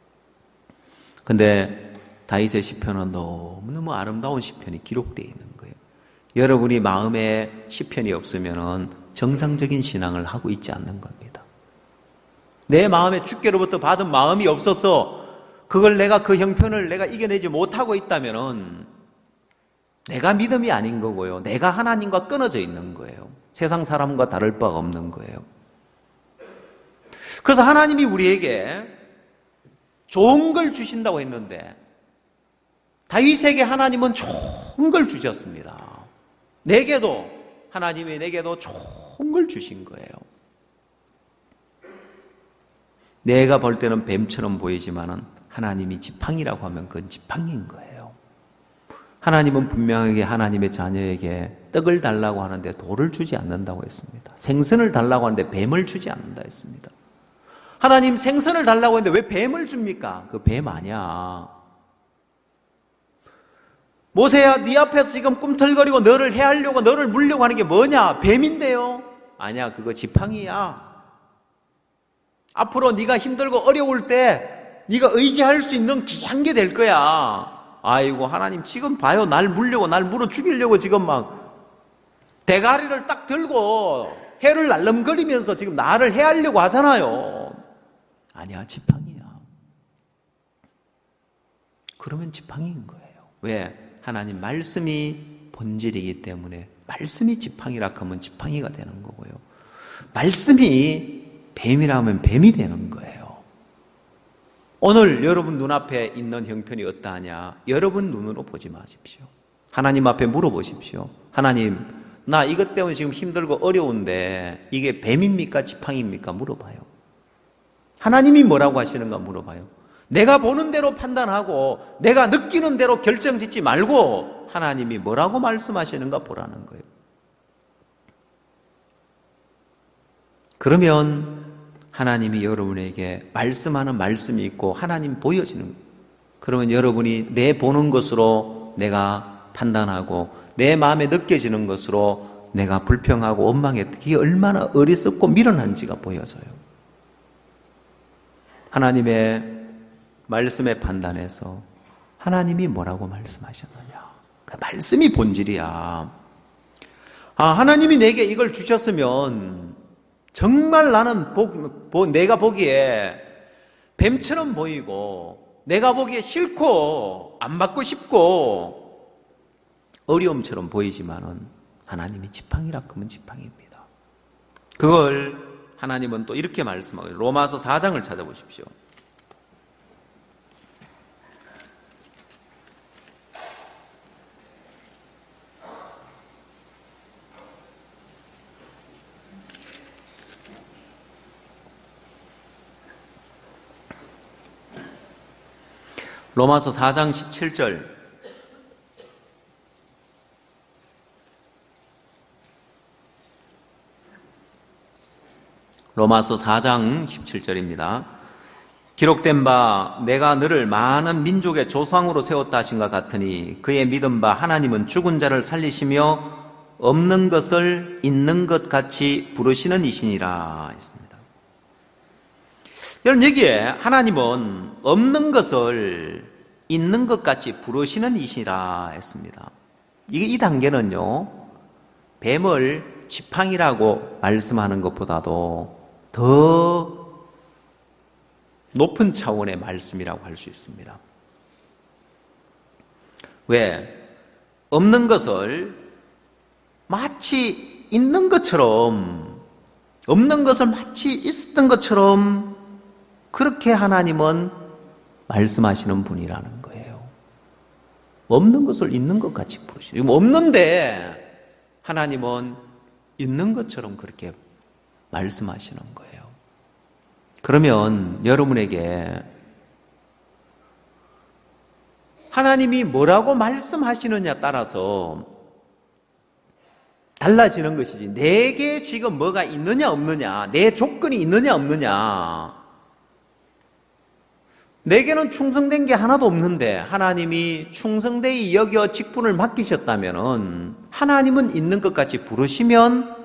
근데 다윗의 시편은 너무너무 아름다운 시편이 기록되어 있는 거예요. 여러분이 마음에 시편이 없으면 정상적인 신앙을 하고 있지 않는 겁니다. 내 마음에 주께로부터 받은 마음이 없어서 그걸 내가 그 형편을 내가 이겨내지 못하고 있다면은 내가 믿음이 아닌 거고요, 내가 하나님과 끊어져 있는 거예요. 세상 사람과 다를 바가 없는 거예요. 그래서 하나님이 우리에게 좋은 걸 주신다고 했는데 다윗에게 하나님은 좋은 걸 주셨습니다. 내게도, 하나님이 내게도 좋은 걸 주신 거예요. 내가 볼 때는 뱀처럼 보이지만은 하나님이 지팡이라고 하면 그건 지팡이인 거예요. 하나님은 분명하게 하나님의 자녀에게 떡을 달라고 하는데 돌을 주지 않는다고 했습니다. 생선을 달라고 하는데 뱀을 주지 않는다 했습니다. 하나님 생선을 달라고 했는데 왜 뱀을 줍니까? 그 뱀 아니야. 모세야, 네 앞에서 지금 꿈틀거리고 너를 해하려고 너를 물려고 하는 게 뭐냐? 뱀인데요. 아니야, 그거 지팡이야. 앞으로 네가 힘들고 어려울 때 네가 의지할 수 있는 귀한 게 될 거야. 아이고, 하나님 지금 봐요. 날 물려고, 날 물어 죽이려고 지금 막 대가리를 딱 들고 해를 날름거리면서 지금 나를 해하려고 하잖아요. 아니야, 지팡이야. 그러면 지팡이인 거예요. 왜? 하나님 말씀이 본질이기 때문에 말씀이 지팡이라 하면 지팡이가 되는 거고요. 말씀이 뱀이라 하면 뱀이 되는 거예요. 오늘 여러분 눈앞에 있는 형편이 어떠하냐? 여러분 눈으로 보지 마십시오. 하나님 앞에 물어보십시오. 하나님, 나 이것 때문에 지금 힘들고 어려운데 이게 뱀입니까? 지팡이입니까? 물어봐요. 하나님이 뭐라고 하시는가 물어봐요. 내가 보는 대로 판단하고 내가 느끼는 대로 결정 짓지 말고 하나님이 뭐라고 말씀하시는가 보라는 거예요. 그러면 하나님이 여러분에게 말씀하는 말씀이 있고 하나님 보여지는 거예요. 그러면 여러분이 내 보는 것으로 내가 판단하고 내 마음에 느껴지는 것으로 내가 불평하고 원망했던 그게 얼마나 어리석고 미련한지가 보여져요. 하나님의 말씀에 판단해서 하나님이 뭐라고 말씀하셨느냐. 그 말씀이 본질이야. 아, 하나님이 내게 이걸 주셨으면 정말 나는 보, 보, 내가 보기에 뱀처럼 보이고 내가 보기에 싫고 안 받고 싶고 어려움처럼 보이지만은 하나님이 지팡이라 하면 지팡이입니다. 그걸 하나님은 또 이렇게 말씀하고 로마서 사 장을 찾아보십시오. 로마서 사 장 십칠 절. 로마서 사 장 십칠 절입니다. 기록된 바 내가 너를 많은 민족의 조상으로 세웠다 하신 것 같으니 그의 믿은 바 하나님은 죽은 자를 살리시며 없는 것을 있는 것 같이 부르시는 이시니라 했습니다. 여러분, 여기에 하나님은 없는 것을 있는 것 같이 부르시는 이시라 했습니다. 이게 이 단계는요, 뱀을 지팡이라고 말씀하는 것보다도 더 높은 차원의 말씀이라고 할 수 있습니다. 왜? 없는 것을 마치 있는 것처럼, 없는 것을 마치 있었던 것처럼 그렇게 하나님은 말씀하시는 분이라는 거예요. 없는 것을 있는 것 같이 부르시죠. 없는데 하나님은 있는 것처럼 그렇게 말씀하시는 거예요. 그러면 여러분에게 하나님이 뭐라고 말씀하시느냐에 따라서 달라지는 것이지, 내게 지금 뭐가 있느냐 없느냐, 내 조건이 있느냐 없느냐, 내게는 충성된 게 하나도 없는데 하나님이 충성되이 여겨 직분을 맡기셨다면 하나님은 있는 것 같이 부르시면,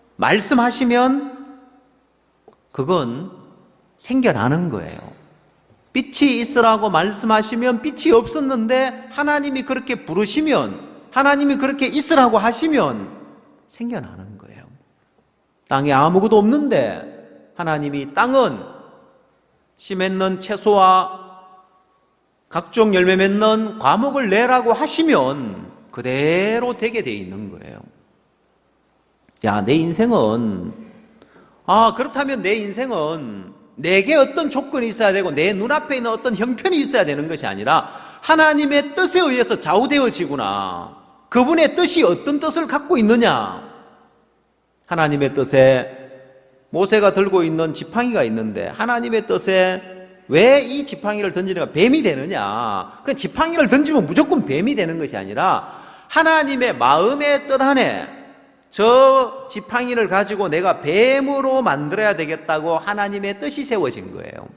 말씀하시면 그건 생겨나는 거예요. 빛이 있으라고 말씀하시면 빛이 없었는데 하나님이 그렇게 부르시면, 하나님이 그렇게 있으라고 하시면 생겨나는 거예요. 땅에 아무것도 없는데 하나님이 땅은 씨 맺는 채소와 각종 열매 맺는 과목을 내라고 하시면 그대로 되게 돼 있는 거예요. 야, 내 인생은, 아, 그렇다면 내 인생은 내게 어떤 조건이 있어야 되고 내 눈앞에 있는 어떤 형편이 있어야 되는 것이 아니라 하나님의 뜻에 의해서 좌우되어지구나. 그분의 뜻이 어떤 뜻을 갖고 있느냐. 하나님의 뜻에 모세가 들고 있는 지팡이가 있는데 하나님의 뜻에 왜 이 지팡이를 던지는가? 뱀이 되느냐? 그 지팡이를 던지면 무조건 뱀이 되는 것이 아니라 하나님의 마음의 뜻 안에 저 지팡이를 가지고 내가 뱀으로 만들어야 되겠다고 하나님의 뜻이 세워진 거예요.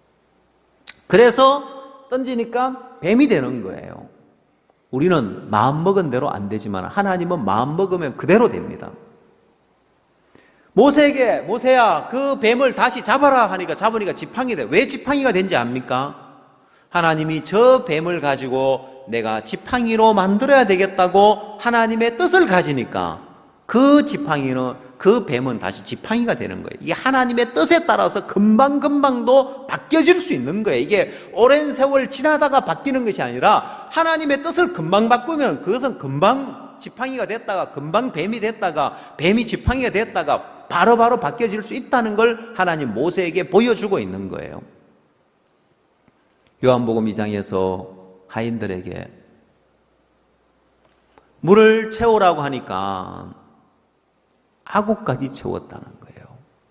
그래서 던지니까 뱀이 되는 거예요. 우리는 마음먹은 대로 안 되지만 하나님은 마음먹으면 그대로 됩니다. 모세에게 모세야 그 뱀을 다시 잡아라 하니까 잡으니까 지팡이 돼. 왜 지팡이가 된지 압니까? 하나님이 저 뱀을 가지고 내가 지팡이로 만들어야 되겠다고 하나님의 뜻을 가지니까 그 지팡이는 그 뱀은 다시 지팡이가 되는 거예요. 이게 하나님의 뜻에 따라서 금방금방도 바뀌어질 수 있는 거예요. 이게 오랜 세월 지나다가 바뀌는 것이 아니라 하나님의 뜻을 금방 바꾸면 그것은 금방 지팡이가 됐다가 금방 뱀이 됐다가 뱀이 지팡이가 됐다가 바로바로 바뀌어질 수 있다는 걸 하나님 모세에게 보여주고 있는 거예요. 요한복음 이 장에서 하인들에게 물을 채우라고 하니까 아구까지 채웠다는 거예요.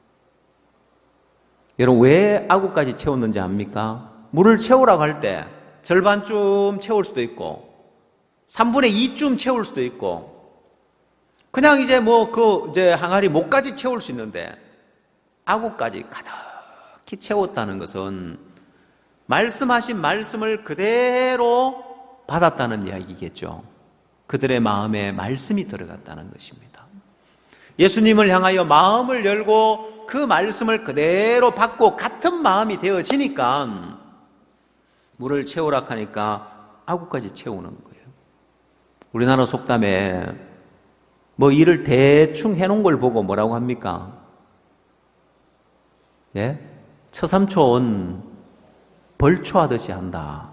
여러분 왜 아구까지 채웠는지 압니까? 물을 채우라고 할 때 절반쯤 채울 수도 있고 삼분의 이쯤 채울 수도 있고 그냥 이제 뭐 그 이제 항아리 목까지 채울 수 있는데 아구까지 가득히 채웠다는 것은 말씀하신 말씀을 그대로 받았다는 이야기겠죠. 그들의 마음에 말씀이 들어갔다는 것입니다. 예수님을 향하여 마음을 열고 그 말씀을 그대로 받고 같은 마음이 되어지니까 물을 채우라 하니까 아구까지 채우는 거예요. 우리나라 속담에 뭐 일을 대충 해놓은 걸 보고 뭐라고 합니까? 예? 처삼촌 벌초하듯이 한다.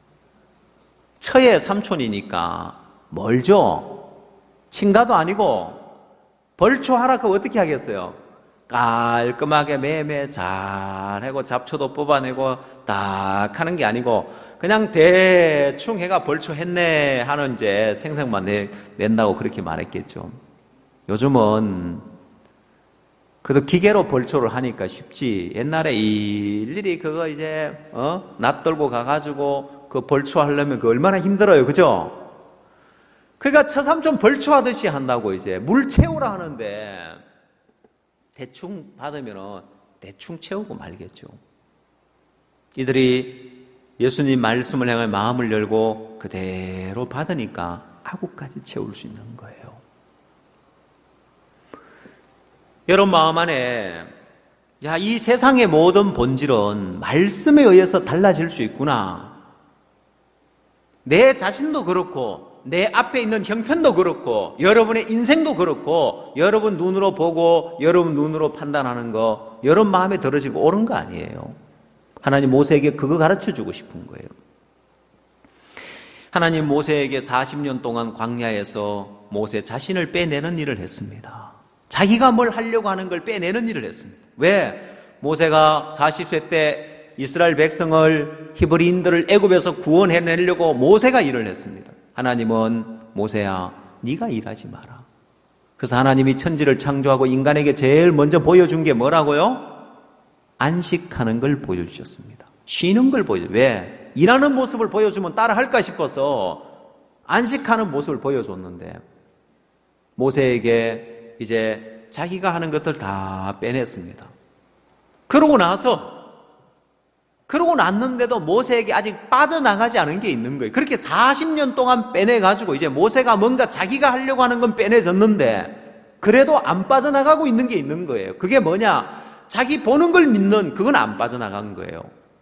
처의 삼촌이니까 멀죠? 친가도 아니고 벌초하라 그거 어떻게 하겠어요? 깔끔하게 매매 잘하고 잡초도 뽑아내고 딱 하는 게 아니고 그냥 대충 해가 벌초했네 하는 이제 생색만 내, 낸다고 그렇게 말했겠죠. 요즘은 그래도 기계로 벌초를 하니까 쉽지. 옛날에 일일이 그거 이제 어? 낫 돌고 가가지고 그 벌초하려면 그 얼마나 힘들어요, 그죠? 그러니까 처삼촌 벌초하듯이 한다고 이제 물 채우라 하는데 대충 받으면 대충 채우고 말겠죠. 이들이 예수님 말씀을 향해 마음을 열고 그대로 받으니까 아구까지 채울 수 있는 거예요. 여러분 마음 안에 야, 이 세상의 모든 본질은 말씀에 의해서 달라질 수 있구나. 내 자신도 그렇고 내 앞에 있는 형편도 그렇고 여러분의 인생도 그렇고 여러분 눈으로 보고 여러분 눈으로 판단하는 거 여러분 마음에 들어지고 옳은 거 아니에요. 하나님 모세에게 그거 가르쳐주고 싶은 거예요. 하나님 모세에게 사십 년 동안 광야에서 모세 자신을 빼내는 일을 했습니다. 자기가 뭘 하려고 하는 걸 빼내는 일을 했습니다. 왜? 모세가 사십 세 때 이스라엘 백성을 히브리인들을 애굽에서 구원해내려고 모세가 일을 했습니다. 하나님은 모세야 네가 일하지 마라. 그래서 하나님이 천지를 창조하고 인간에게 제일 먼저 보여준 게 뭐라고요? 안식하는 걸 보여주셨습니다. 쉬는 걸 보여줘. 왜? 일하는 모습을 보여주면 따라할까 싶어서 안식하는 모습을 보여줬는데 모세에게 이제 자기가 하는 것들 다 빼냈습니다. 그러고 나서 그러고 났는데도 모세에게 아직 빠져나가지 않은 게 있는 거예요. 그렇게 사십 년 동안 빼내가지고 이제 모세가 뭔가 자기가 하려고 하는 건 빼내졌는데 그래도 안 빠져나가고 있는 게 있는 거예요. 그게 뭐냐? 자기 보는 걸 믿는 그건 안 빠져나간 거예요.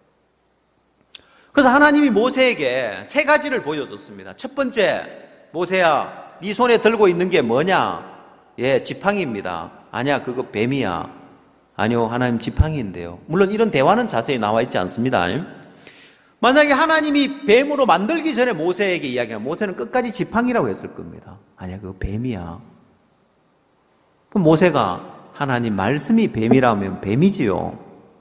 그래서 하나님이 모세에게 세 가지를 보여줬습니다. 첫 번째, 모세야, 네 손에 들고 있는 게 뭐냐? 예, 지팡이입니다. 아니야, 그거 뱀이야. 아니요, 하나님 지팡이인데요. 물론 이런 대화는 자세히 나와 있지 않습니다. 만약에 하나님이 뱀으로 만들기 전에 모세에게 이야기하면 모세는 끝까지 지팡이라고 했을 겁니다. 아니야, 그거 뱀이야. 그럼 모세가 하나님 말씀이 뱀이라면 뱀이지요.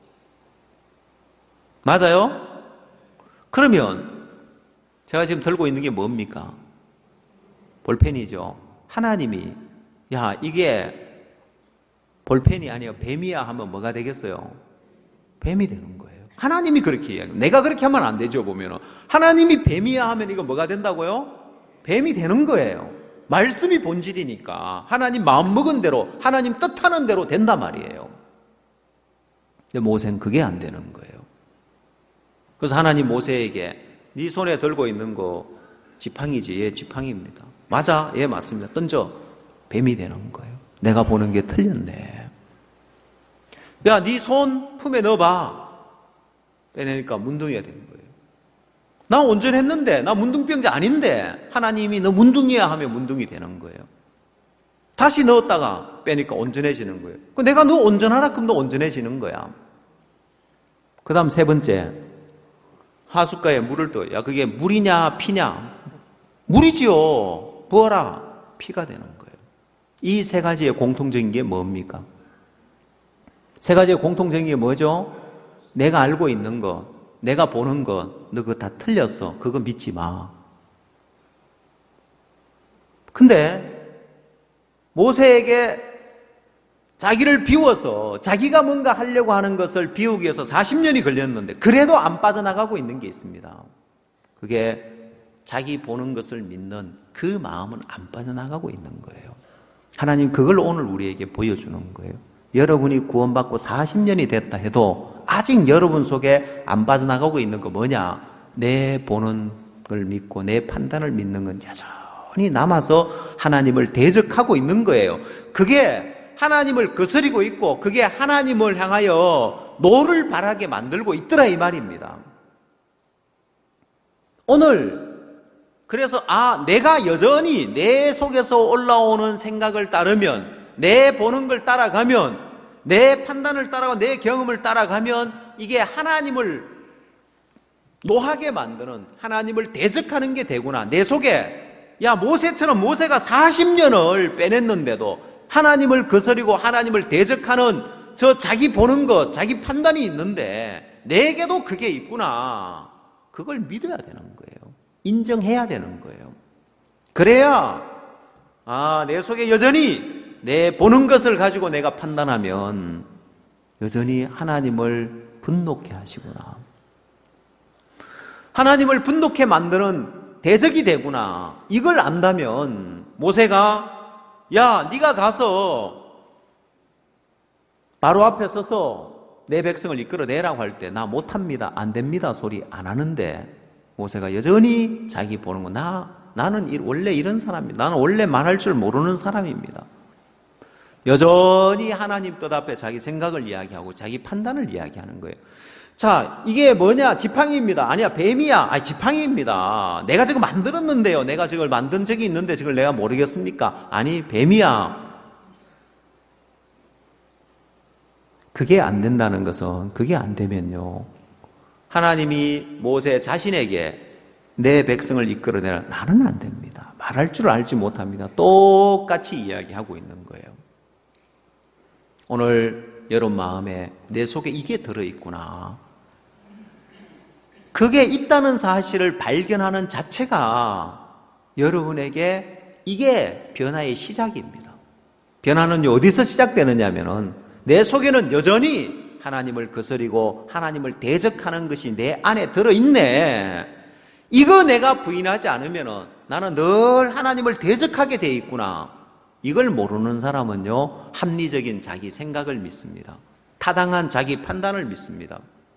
맞아요? 그러면 제가 지금 들고 있는 게 뭡니까? 볼펜이죠. 하나님이 야, 이게 볼펜이 아니야 뱀이야 하면 뭐가 되겠어요? 뱀이 되는 거예요. 하나님이 그렇게 이야기해요. 내가 그렇게 하면 안 되죠. 보면은 하나님이 뱀이야 하면 이거 뭐가 된다고요? 뱀이 되는 거예요. 말씀이 본질이니까 하나님 마음먹은 대로 하나님 뜻하는 대로 된단 말이에요. 근데 모세는 그게 안 되는 거예요. 그래서 하나님 모세에게 네 손에 들고 있는 거 지팡이지? 예, 지팡이입니다. 맞아? 예, 맞습니다. 던져. 뱀이 되는 거예요. 내가 보는 게 틀렸네. 야, 네 손 품에 넣어봐. 빼내니까 문둥이가 되는 거예요. 나 온전했는데, 나 문둥병자 아닌데 하나님이 너 문둥이야 하면 문둥이 되는 거예요. 다시 넣었다가 빼니까 온전해지는 거예요. 내가 너 온전하라 그럼 너 온전해지는 거야. 그 다음 세 번째, 하숫가에 물을 떠. 야, 그게 물이냐 피냐? 물이지요. 부어라. 피가 되는 거예요. 이 세 가지의 공통적인 게 뭡니까? 세 가지의 공통적인 게 뭐죠? 내가 알고 있는 것, 내가 보는 것, 너 그거 다 틀렸어. 그거 믿지 마. 근데 모세에게 자기를 비워서 자기가 뭔가 하려고 하는 것을 비우기 위해서 사십 년이 걸렸는데 그래도 안 빠져나가고 있는 게 있습니다. 그게 자기 보는 것을 믿는 그 마음은 안 빠져나가고 있는 거예요. 하나님 그걸 오늘 우리에게 보여주는 거예요. 여러분이 구원받고 사십 년이 됐다 해도 아직 여러분 속에 안 빠져나가고 있는 거 뭐냐? 내 보는 걸 믿고 내 판단을 믿는 건 여전히 남아서 하나님을 대적하고 있는 거예요. 그게 하나님을 거스리고 있고 그게 하나님을 향하여 노를 바라게 만들고 있더라 이 말입니다. 오늘 그래서 아 내가 여전히 내 속에서 올라오는 생각을 따르면 내 보는 걸 따라가면 내 판단을 따라가고 내 경험을 따라가면 이게 하나님을 노하게 만드는 하나님을 대적하는 게 되구나. 내 속에 야 모세처럼 모세가 사십 년을 빼냈는데도 하나님을 거스리고 하나님을 대적하는 저 자기 보는 것, 자기 판단이 있는데 내게도 그게 있구나. 그걸 믿어야 되는 거예요. 인정해야 되는 거예요. 그래야 아, 내 속에 여전히 내 보는 것을 가지고 내가 판단하면 여전히 하나님을 분노케 하시구나. 하나님을 분노케 만드는 대적이 되구나. 이걸 안다면 모세가 야, 네가 가서 바로 앞에 서서 내 백성을 이끌어내라고 할 때 나 못합니다, 안 됩니다 소리 안 하는데 모세가 여전히 자기 보는 거 나, 나는 원래 이런 사람입니다. 나는 원래 말할 줄 모르는 사람입니다. 여전히 하나님 뜻 앞에 자기 생각을 이야기하고 자기 판단을 이야기하는 거예요. 자, 이게 뭐냐? 지팡이입니다. 아니야, 뱀이야. 아니, 지팡이입니다. 내가 지금 만들었는데요. 내가 저걸 만든 적이 있는데 저걸 내가 모르겠습니까? 아니, 뱀이야. 그게 안 된다는 것은 그게 안 되면요. 하나님이 모세 자신에게 내 백성을 이끌어내라. 나는 안 됩니다. 말할 줄 알지 못합니다. 똑같이 이야기하고 있는 거예요. 오늘 여러분 마음에 내 속에 이게 들어있구나. 그게 있다는 사실을 발견하는 자체가 여러분에게 이게 변화의 시작입니다. 변화는 어디서 시작되느냐 하면은 내 속에는 여전히 하나님을 거스리고 하나님을 대적하는 것이 내 안에 들어있네. 이거 내가 부인하지 않으면은 나는 늘 하나님을 대적하게 돼 있구나. 이걸 모르는 사람은요, 합리적인 자기 생각을 믿습니다. 타당한 자기 판단을 믿습니다.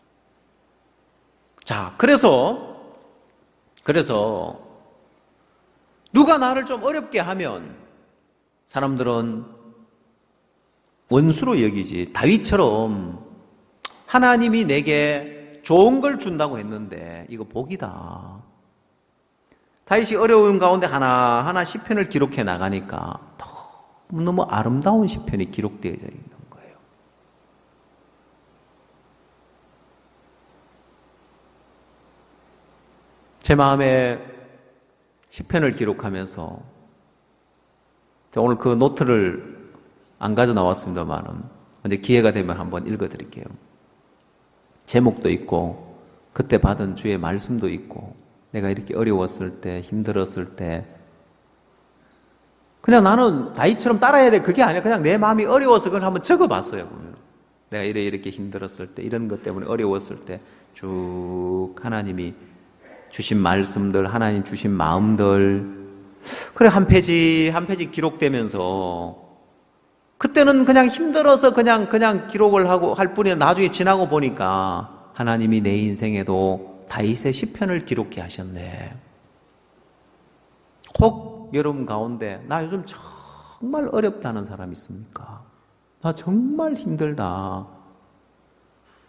자, 그래서, 그래서, 누가 나를 좀 어렵게 하면 사람들은 원수로 여기지. 다윗처럼 하나님이 내게 좋은 걸 준다고 했는데, 이거 복이다. 다윗이 어려운 가운데 하나하나 시편을 기록해 나가니까 너무 아름다운 시편이 기록되어져 있는 거예요. 제 마음에 시편을 기록하면서 오늘 그 노트를 안 가져 나왔습니다만은 이제 기회가 되면 한번 읽어드릴게요. 제목도 있고 그때 받은 주의 말씀도 있고 내가 이렇게 어려웠을 때 힘들었을 때 그냥 나는 다윗처럼 따라야 돼. 그게 아니라 그냥 내 마음이 어려워서 그걸 한번 적어봤어요. 보면. 내가 이래 이렇게 힘들었을 때 이런 것 때문에 어려웠을 때 쭉 하나님이 주신 말씀들 하나님 주신 마음들 그래 한 페이지 한 페이지 기록되면서 그때는 그냥 힘들어서 그냥 그냥 기록을 하고 할 뿐이야. 나중에 지나고 보니까 하나님이 내 인생에도 다윗의 시편을 기록해 하셨네. 혹 여러분 가운데 나 요즘 정말 어렵다는 사람 있습니까? 나 정말 힘들다.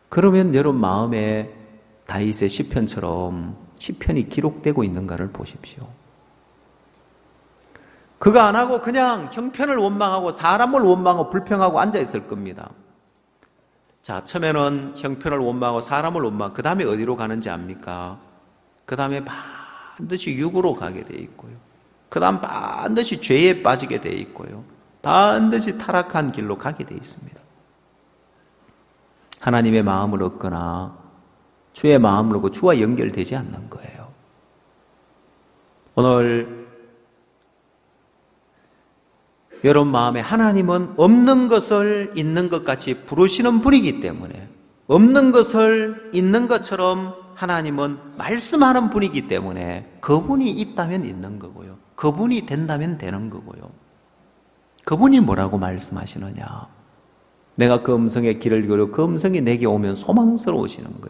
그러면 여러분 마음에 다윗의 시편처럼 시편이 기록되고 있는가를 보십시오. 그거 안 하고 그냥 형편을 원망하고 사람을 원망하고 불평하고 앉아있을 겁니다. 자, 처음에는 형편을 원망하고 사람을 원망, 그 다음에 어디로 가는지 압니까? 그 다음에 반드시 육으로 가게 돼 있고요. 그 다음 반드시 죄에 빠지게 돼 있고요. 반드시 타락한 길로 가게 돼 있습니다. 하나님의 마음을 얻거나 주의 마음을 얻고 주와 연결되지 않는 거예요. 오늘 여러분 마음에 하나님은 없는 것을 있는 것 같이 부르시는 분이기 때문에, 없는 것을 있는 것처럼 하나님은 말씀하는 분이기 때문에 그분이 있다면 있는 거고요. 그분이 된다면 되는 거고요. 그분이 뭐라고 말씀하시느냐? 내가 그 음성에 귀를 기울여 그 음성이 내게 오면 소망스러우시는 거예요.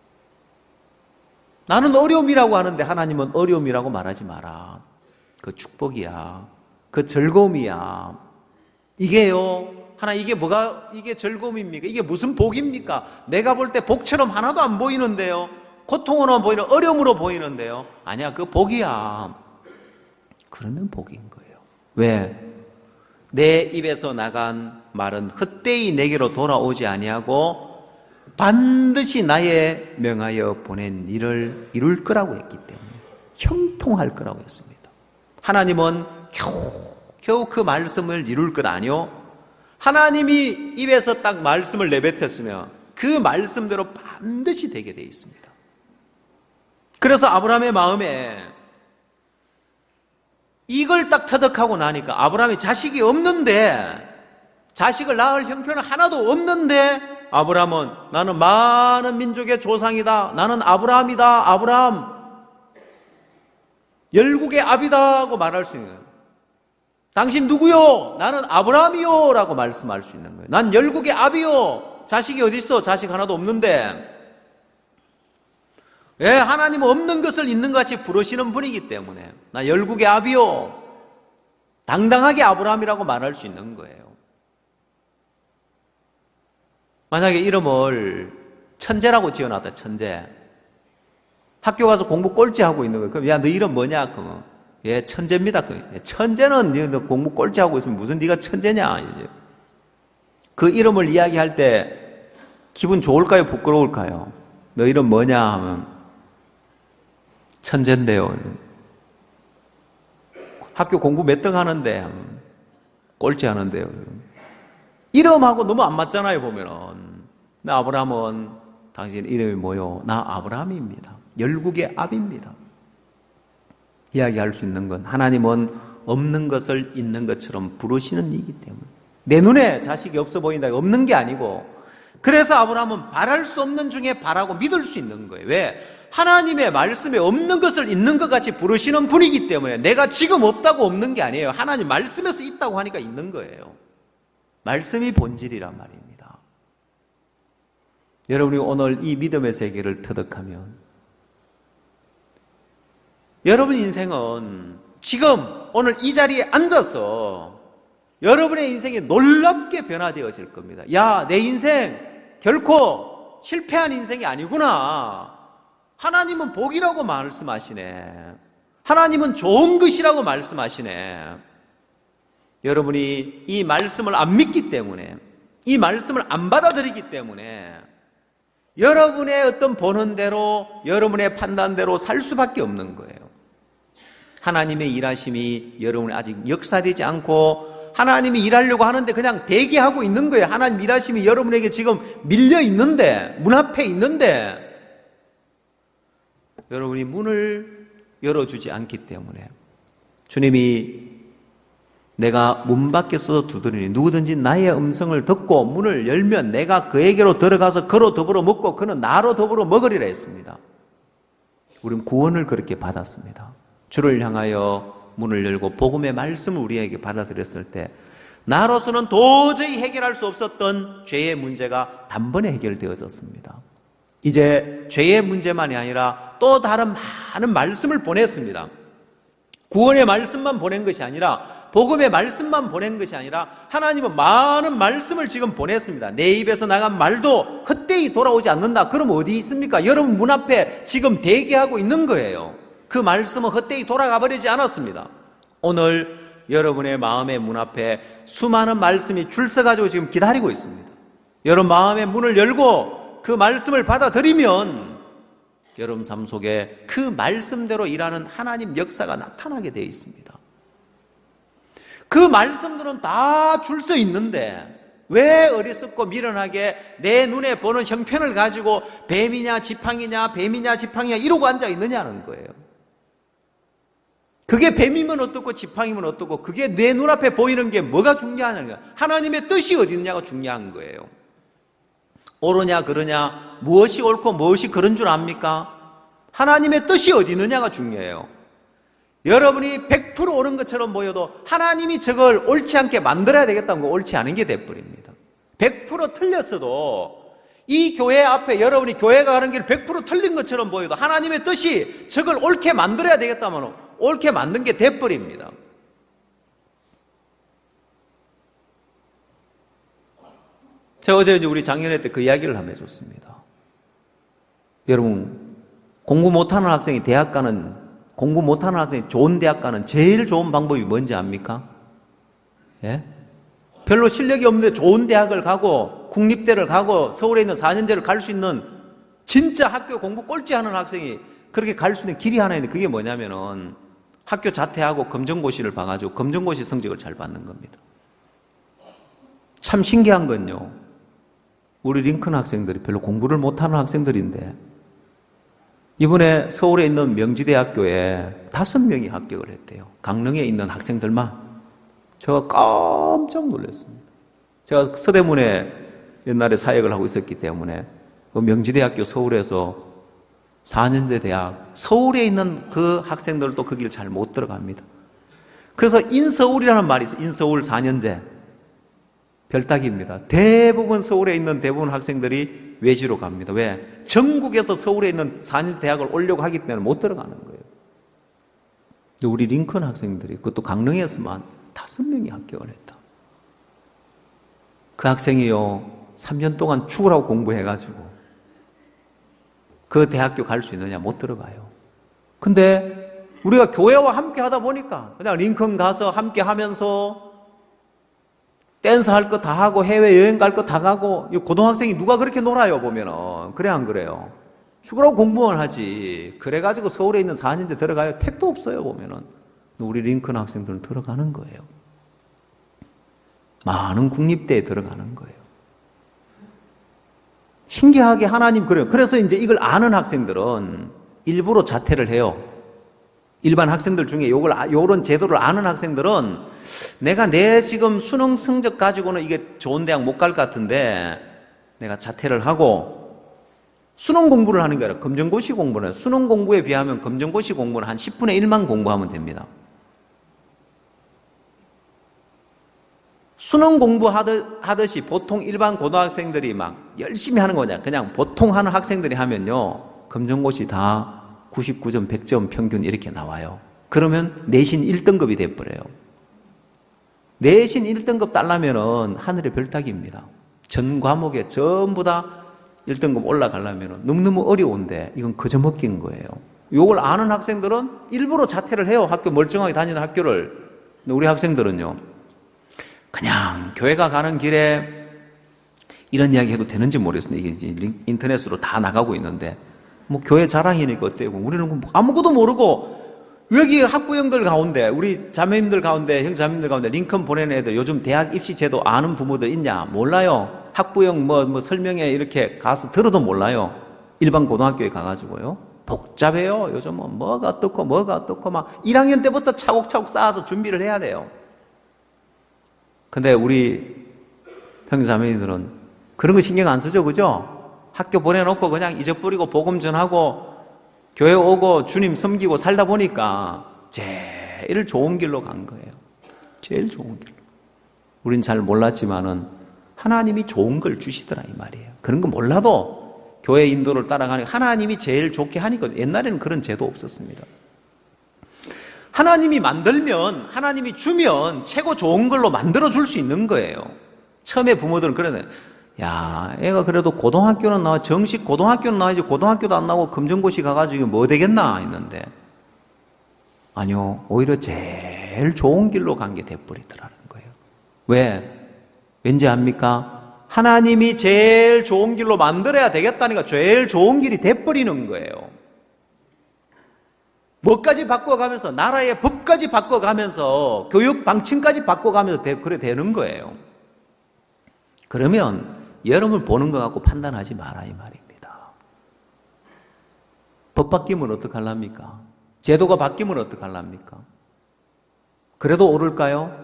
나는 어려움이라고 하는데 하나님은 어려움이라고 말하지 마라. 그 축복이야. 그 즐거움이야. 이게요. 하나 이게 뭐가 이게 즐거움입니까? 이게 무슨 복입니까? 내가 볼 때 복처럼 하나도 안 보이는데요. 고통으로 보이는 어려움으로 보이는데요. 아니야. 그 복이야. 그러면 복인 거예요. 왜? 내 입에서 나간 말은 헛되이 내게로 돌아오지 아니하고 반드시 나의 명하여 보낸 일을 이룰 거라고 했기 때문에 형통할 거라고 했습니다. 하나님은 겨우 겨우 그 말씀을 이룰 것 아니요? 하나님이 입에서 딱 말씀을 내뱉었으면 그 말씀대로 반드시 되게 돼 있습니다. 그래서 아브라함의 마음에 이걸 딱 터득하고 나니까 아브라함이 자식이 없는데, 자식을 낳을 형편은 하나도 없는데 아브라함은 나는 많은 민족의 조상이다. 나는 아브라함이다. 아브라함. 열국의 아비다 하고 말할 수 있는 거예요. 당신 누구요? 나는 아브라함이요 라고 말씀할 수 있는 거예요. 난 열국의 아비요. 자식이 어디 있어? 자식 하나도 없는데. 예, 하나님은 없는 것을 있는 것 같이 부르시는 분이기 때문에 나 열국의 아비요. 당당하게 아브라함이라고 말할 수 있는 거예요. 만약에 이름을 천재라고 지어놨다. 천재. 학교 가서 공부 꼴찌하고 있는 거예요. 그럼 야, 너 이름 뭐냐? 그러면 예, 천재입니다. 천재는 너 공부 꼴찌하고 있으면 무슨 네가 천재냐? 이제. 그 이름을 이야기할 때 기분 좋을까요? 부끄러울까요? 너 이름 뭐냐? 하면 천재인데요. 학교 공부 몇 등 하는데 꼴찌 하는데요. 이름하고 너무 안 맞잖아요. 보면은 나 아브라함은 당신 이름이 뭐요? 나 아브라함입니다. 열국의 아비입니다. 이야기할 수 있는 건 하나님은 없는 것을 있는 것처럼 부르시는 이기 때문에 내 눈에 자식이 없어 보인다. 없는 게 아니고, 그래서 아브라함은 바랄 수 없는 중에 바라고 믿을 수 있는 거예요. 왜? 하나님의 말씀에 없는 것을 있는 것 같이 부르시는 분이기 때문에 내가 지금 없다고 없는 게 아니에요. 하나님 말씀에서 있다고 하니까 있는 거예요. 말씀이 본질이란 말입니다. 여러분이 오늘 이 믿음의 세계를 터득하면 여러분 인생은 지금 오늘 이 자리에 앉아서 여러분의 인생이 놀랍게 변화되어질 겁니다. 야, 내 인생 결코 실패한 인생이 아니구나. 하나님은 복이라고 말씀하시네. 하나님은 좋은 것이라고 말씀하시네. 여러분이 이 말씀을 안 믿기 때문에, 이 말씀을 안 받아들이기 때문에 여러분의 어떤 보는 대로, 여러분의 판단대로 살 수밖에 없는 거예요. 하나님의 일하심이 여러분이 아직 역사되지 않고 하나님이 일하려고 하는데 그냥 대기하고 있는 거예요. 하나님 일하심이 여러분에게 지금 밀려 있는데, 문 앞에 있는데 여러분이 문을 열어주지 않기 때문에 주님이 내가 문 밖에서 두드리니 누구든지 나의 음성을 듣고 문을 열면 내가 그에게로 들어가서 그로 더불어 먹고 그는 나로 더불어 먹으리라 했습니다. 우리는 구원을 그렇게 받았습니다. 주를 향하여 문을 열고 복음의 말씀을 우리에게 받아들였을 때 나로서는 도저히 해결할 수 없었던 죄의 문제가 단번에 해결되어졌습니다. 이제 죄의 문제만이 아니라 또 다른 많은 말씀을 보냈습니다. 구원의 말씀만 보낸 것이 아니라 복음의 말씀만 보낸 것이 아니라 하나님은 많은 말씀을 지금 보냈습니다. 내 입에서 나간 말도 헛되이 돌아오지 않는다. 그럼 어디 있습니까? 여러분 문 앞에 지금 대기하고 있는 거예요. 그 말씀은 헛되이 돌아가 버리지 않았습니다. 오늘 여러분의 마음의 문 앞에 수많은 말씀이 줄 서가지고 지금 기다리고 있습니다. 여러분 마음의 문을 열고 그 말씀을 받아들이면 여러분 삶 속에 그 말씀대로 일하는 하나님 역사가 나타나게 되어 있습니다. 그 말씀들은 다 줄 서 있는데 왜 어리석고 미련하게 내 눈에 보는 형편을 가지고 뱀이냐 지팡이냐 뱀이냐 지팡이냐 이러고 앉아 있느냐는 거예요. 그게 뱀이면 어떻고 지팡이면 어떻고 그게 내 눈앞에 보이는 게 뭐가 중요하냐는 거예요. 하나님의 뜻이 어디 있느냐가 중요한 거예요. 옳으냐 그러냐 무엇이 옳고 무엇이 그런 줄 압니까? 하나님의 뜻이 어디 있느냐가 중요해요. 여러분이 백 퍼센트 옳은 것처럼 보여도 하나님이 저걸 옳지 않게 만들어야 되겠다는 거 옳지 않은 게 돼버립니다. 백 퍼센트 틀렸어도 이 교회 앞에 여러분이 교회가 가는 길 백 퍼센트 틀린 것처럼 보여도 하나님의 뜻이 저걸 옳게 만들어야 되겠다면 옳게 만든 게 돼버립니다. 제가 어제 우리 작년회 때 그 이야기를 한번 해줬습니다. 여러분 공부 못하는 학생이 대학 가는 공부 못하는 학생이 좋은 대학 가는 제일 좋은 방법이 뭔지 압니까? 예? 별로 실력이 없는데 좋은 대학을 가고 국립대를 가고 서울에 있는 사 년제를 갈 수 있는 진짜 학교 공부 꼴찌하는 학생이 그렇게 갈 수 있는 길이 하나 있는데 그게 뭐냐면은 학교 자퇴하고 검정고시를 봐가지고 검정고시 성적을 잘 받는 겁니다. 참 신기한 건요. 우리 링컨 학생들이 별로 공부를 못하는 학생들인데 이번에 서울에 있는 명지대학교에 다섯 명이 합격을 했대요. 강릉에 있는 학생들만. 제가 깜짝 놀랐습니다. 제가 서대문에 옛날에 사역을 하고 있었기 때문에 그 명지대학교 서울에서 사 년제 대학, 서울에 있는 그 학생들도 그 길 잘 못 들어갑니다. 그래서 인서울이라는 말이 있어요. 인서울 사 년제. 별따기입니다. 대부분 서울에 있는 대부분 학생들이 외지로 갑니다. 왜? 전국에서 서울에 있는 사 년 대학을 오려고 하기 때문에 못 들어가는 거예요. 근데 우리 링컨 학생들이 그것도 강릉에서만 다섯 명이 합격을 했다. 그 학생이요 삼 년 동안 죽으라고 공부해가지고 그 대학교 갈 수 있느냐? 못 들어가요. 근데 우리가 교회와 함께 하다 보니까 그냥 링컨 가서 함께 하면서 댄스 할 거 다 하고 해외여행 갈 거 다 가고 고등학생이 누가 그렇게 놀아요 보면은. 그래 안 그래요? 죽으라고 공부만 하지. 그래가지고 서울에 있는 사 년제 들어가요? 택도 없어요 보면은. 우리 링컨 학생들은 들어가는 거예요. 많은 국립대에 들어가는 거예요. 신기하게 하나님 그래요. 그래서 이제 이걸 아는 학생들은 일부러 자퇴를 해요. 일반 학생들 중에 요걸, 요런 제도를 아는 학생들은 내가 내 지금 수능 성적 가지고는 이게 좋은 대학 못 갈 것 같은데 내가 자퇴를 하고 수능 공부를 하는 게 아니라 검정고시 공부는 수능 공부에 비하면 검정고시 공부는 한 십분의 일만 공부하면 됩니다. 수능 공부하듯이 보통 일반 고등학생들이 막 열심히 하는 거냐. 그냥 보통 하는 학생들이 하면요. 검정고시 다 구십구 점, 백 점 평균 이렇게 나와요. 그러면 내신 일 등급이 돼버려요. 내신 일 등급 따려면은 하늘의 별따기입니다. 전 과목에 전부 다 일 등급 올라가려면 너무너무 어려운데 이건 그저 먹긴 거예요. 이걸 아는 학생들은 일부러 자퇴를 해요. 학교 멀쩡하게 다니는 학교를. 근데 우리 학생들은요. 그냥 교회가 가는 길에 이런 이야기 해도 되는지 모르겠습니다. 이게 이제 인터넷으로 다 나가고 있는데 뭐 교회 자랑이니까 어때요? 우리는 아무것도 모르고 여기 학부형들 가운데 우리 자매님들 가운데 형자매님들 가운데 링컨 보내는 애들 요즘 대학 입시 제도 아는 부모들 있냐? 몰라요. 학부형 뭐, 뭐 설명회 이렇게 가서 들어도 몰라요. 일반 고등학교에 가가지고요. 복잡해요. 요즘은 뭐가 어떻고 뭐가 어떻고 막 일 학년 때부터 차곡차곡 쌓아서 준비를 해야 돼요. 근데 우리 형제자매님들은 그런 거 신경 안 쓰죠, 그죠? 학교 보내놓고 그냥 잊어버리고 복음 전하고 교회 오고 주님 섬기고 살다 보니까 제일 좋은 길로 간 거예요. 제일 좋은 길로. 우린 잘 몰랐지만은 하나님이 좋은 걸 주시더라 이 말이에요. 그런 거 몰라도 교회 인도를 따라가니까 하나님이 제일 좋게 하니까 옛날에는 그런 제도 없었습니다. 하나님이 만들면, 하나님이 주면 최고 좋은 걸로 만들어줄 수 있는 거예요. 처음에 부모들은 그래서, 야, 애가 그래도 고등학교는 나와, 정식 고등학교는 나와야지, 고등학교도 안 나오고 검정고시 가가지고 뭐 되겠나 했는데, 아니요, 오히려 제일 좋은 길로 간 게 돼버리더라는 거예요. 왜? 왠지 압니까? 하나님이 제일 좋은 길로 만들어야 되겠다니까 제일 좋은 길이 돼버리는 거예요. 뭐까지 바꿔가면서, 나라의 법까지 바꿔가면서, 교육 방침까지 바꿔가면서 되, 그래 되는 거예요. 그러면 여러분 보는 것 갖고 판단하지 마라 이 말입니다. 법 바뀌면 어떡하랍니까? 제도가 바뀌면 어떡하랍니까? 그래도 오를까요?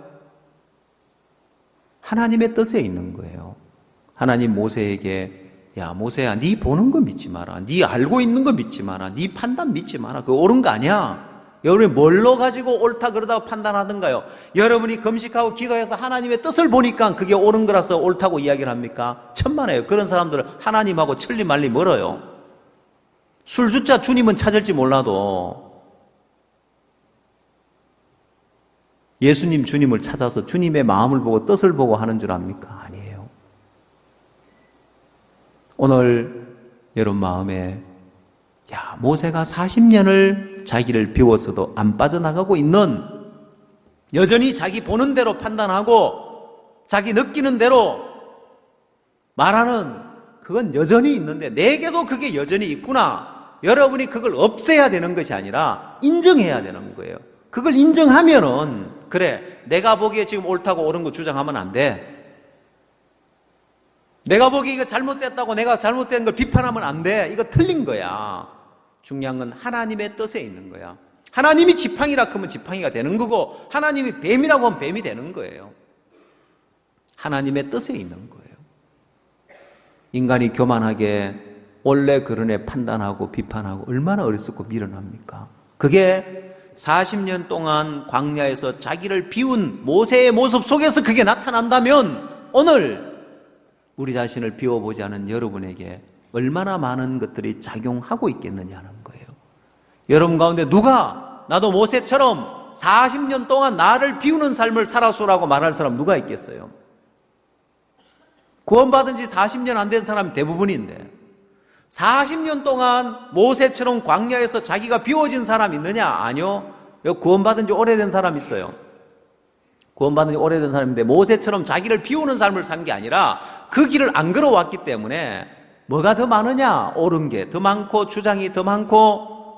하나님의 뜻에 있는 거예요. 하나님 모세에게 야 모세야 네 보는 거 믿지 마라. 네 알고 있는 거 믿지 마라. 네 판단 믿지 마라. 그거 옳은 거 아니야. 여러분이 뭘로 가지고 옳다 그러다고 판단하던가요? 여러분이 금식하고 기도해서 하나님의 뜻을 보니까 그게 옳은 거라서 옳다고 이야기를 합니까? 천만에요. 그런 사람들은 하나님하고 천리 말리 멀어요. 술주자 주님은 찾을지 몰라도 예수님 주님을 찾아서 주님의 마음을 보고 뜻을 보고 하는 줄 압니까? 아니에요. 오늘 여러분 마음에 야 모세가 사십 년을 자기를 비웠어도 안 빠져나가고 있는, 여전히 자기 보는 대로 판단하고 자기 느끼는 대로 말하는 그건 여전히 있는데 내게도 그게 여전히 있구나. 여러분이 그걸 없애야 되는 것이 아니라 인정해야 되는 거예요. 그걸 인정하면은 그래 내가 보기에 지금 옳다고 옳은 거 주장하면 안 돼. 내가 보기에 이거 잘못됐다고 내가 잘못된 걸 비판하면 안 돼. 이거 틀린 거야. 중요한 건 하나님의 뜻에 있는 거야. 하나님이 지팡이라 하면 지팡이가 되는 거고 하나님이 뱀이라고 하면 뱀이 되는 거예요. 하나님의 뜻에 있는 거예요. 인간이 교만하게 원래 그러네 판단하고 비판하고 얼마나 어리석고 미련합니까? 그게 사십 년 동안 광야에서 자기를 비운 모세의 모습 속에서 그게 나타난다면 오늘 우리 자신을 비워보지 않은 여러분에게 얼마나 많은 것들이 작용하고 있겠느냐는 거예요. 여러분 가운데 누가 나도 모세처럼 사십 년 동안 나를 비우는 삶을 살았소라고 말할 사람 누가 있겠어요? 구원받은 지 사십 년 안 된 사람이 대부분인데 사십 년 동안 모세처럼 광야에서 자기가 비워진 사람 있느냐? 아니요. 구원받은 지 오래된 사람 있어요. 구원받은 지 오래된 사람인데 모세처럼 자기를 비우는 삶을 산 게 아니라 그 길을 안 걸어왔기 때문에 뭐가 더 많으냐? 옳은 게 더 많고 주장이 더 많고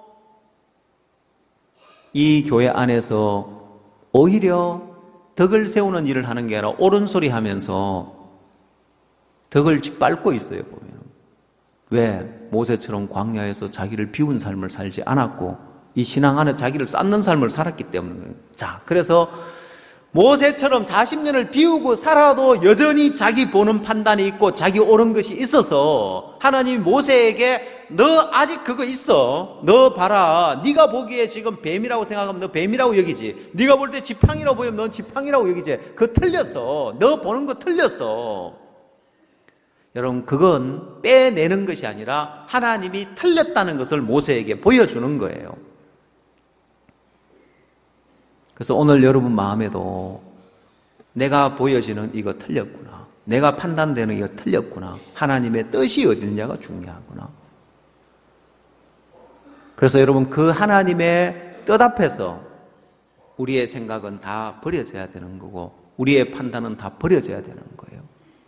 이 교회 안에서 오히려 덕을 세우는 일을 하는 게 아니라 옳은 소리 하면서 덕을 짓밟고 있어요. 보면 왜? 모세처럼 광야에서 자기를 비운 삶을 살지 않았고 이 신앙 안에 자기를 쌓는 삶을 살았기 때문에. 자, 그래서 모세처럼 사십 년을 비우고 살아도 여전히 자기 보는 판단이 있고 자기 옳은 것이 있어서 하나님이 모세에게 너 아직 그거 있어. 너 봐라. 네가 보기에 지금 뱀이라고 생각하면 너 뱀이라고 여기지. 네가 볼 때 지팡이라고 보이면 넌 지팡이라고 여기지. 그거 틀렸어. 너 보는 거 틀렸어. 여러분 그건 빼내는 것이 아니라 하나님이 틀렸다는 것을 모세에게 보여주는 거예요. 그래서 오늘 여러분 마음에도 내가 보여지는 이거 틀렸구나. 내가 판단되는 이거 틀렸구나. 하나님의 뜻이 어디냐가 중요하구나. 그래서 여러분 그 하나님의 뜻 앞에서 우리의 생각은 다 버려져야 되는 거고 우리의 판단은 다 버려져야 되는 거예요.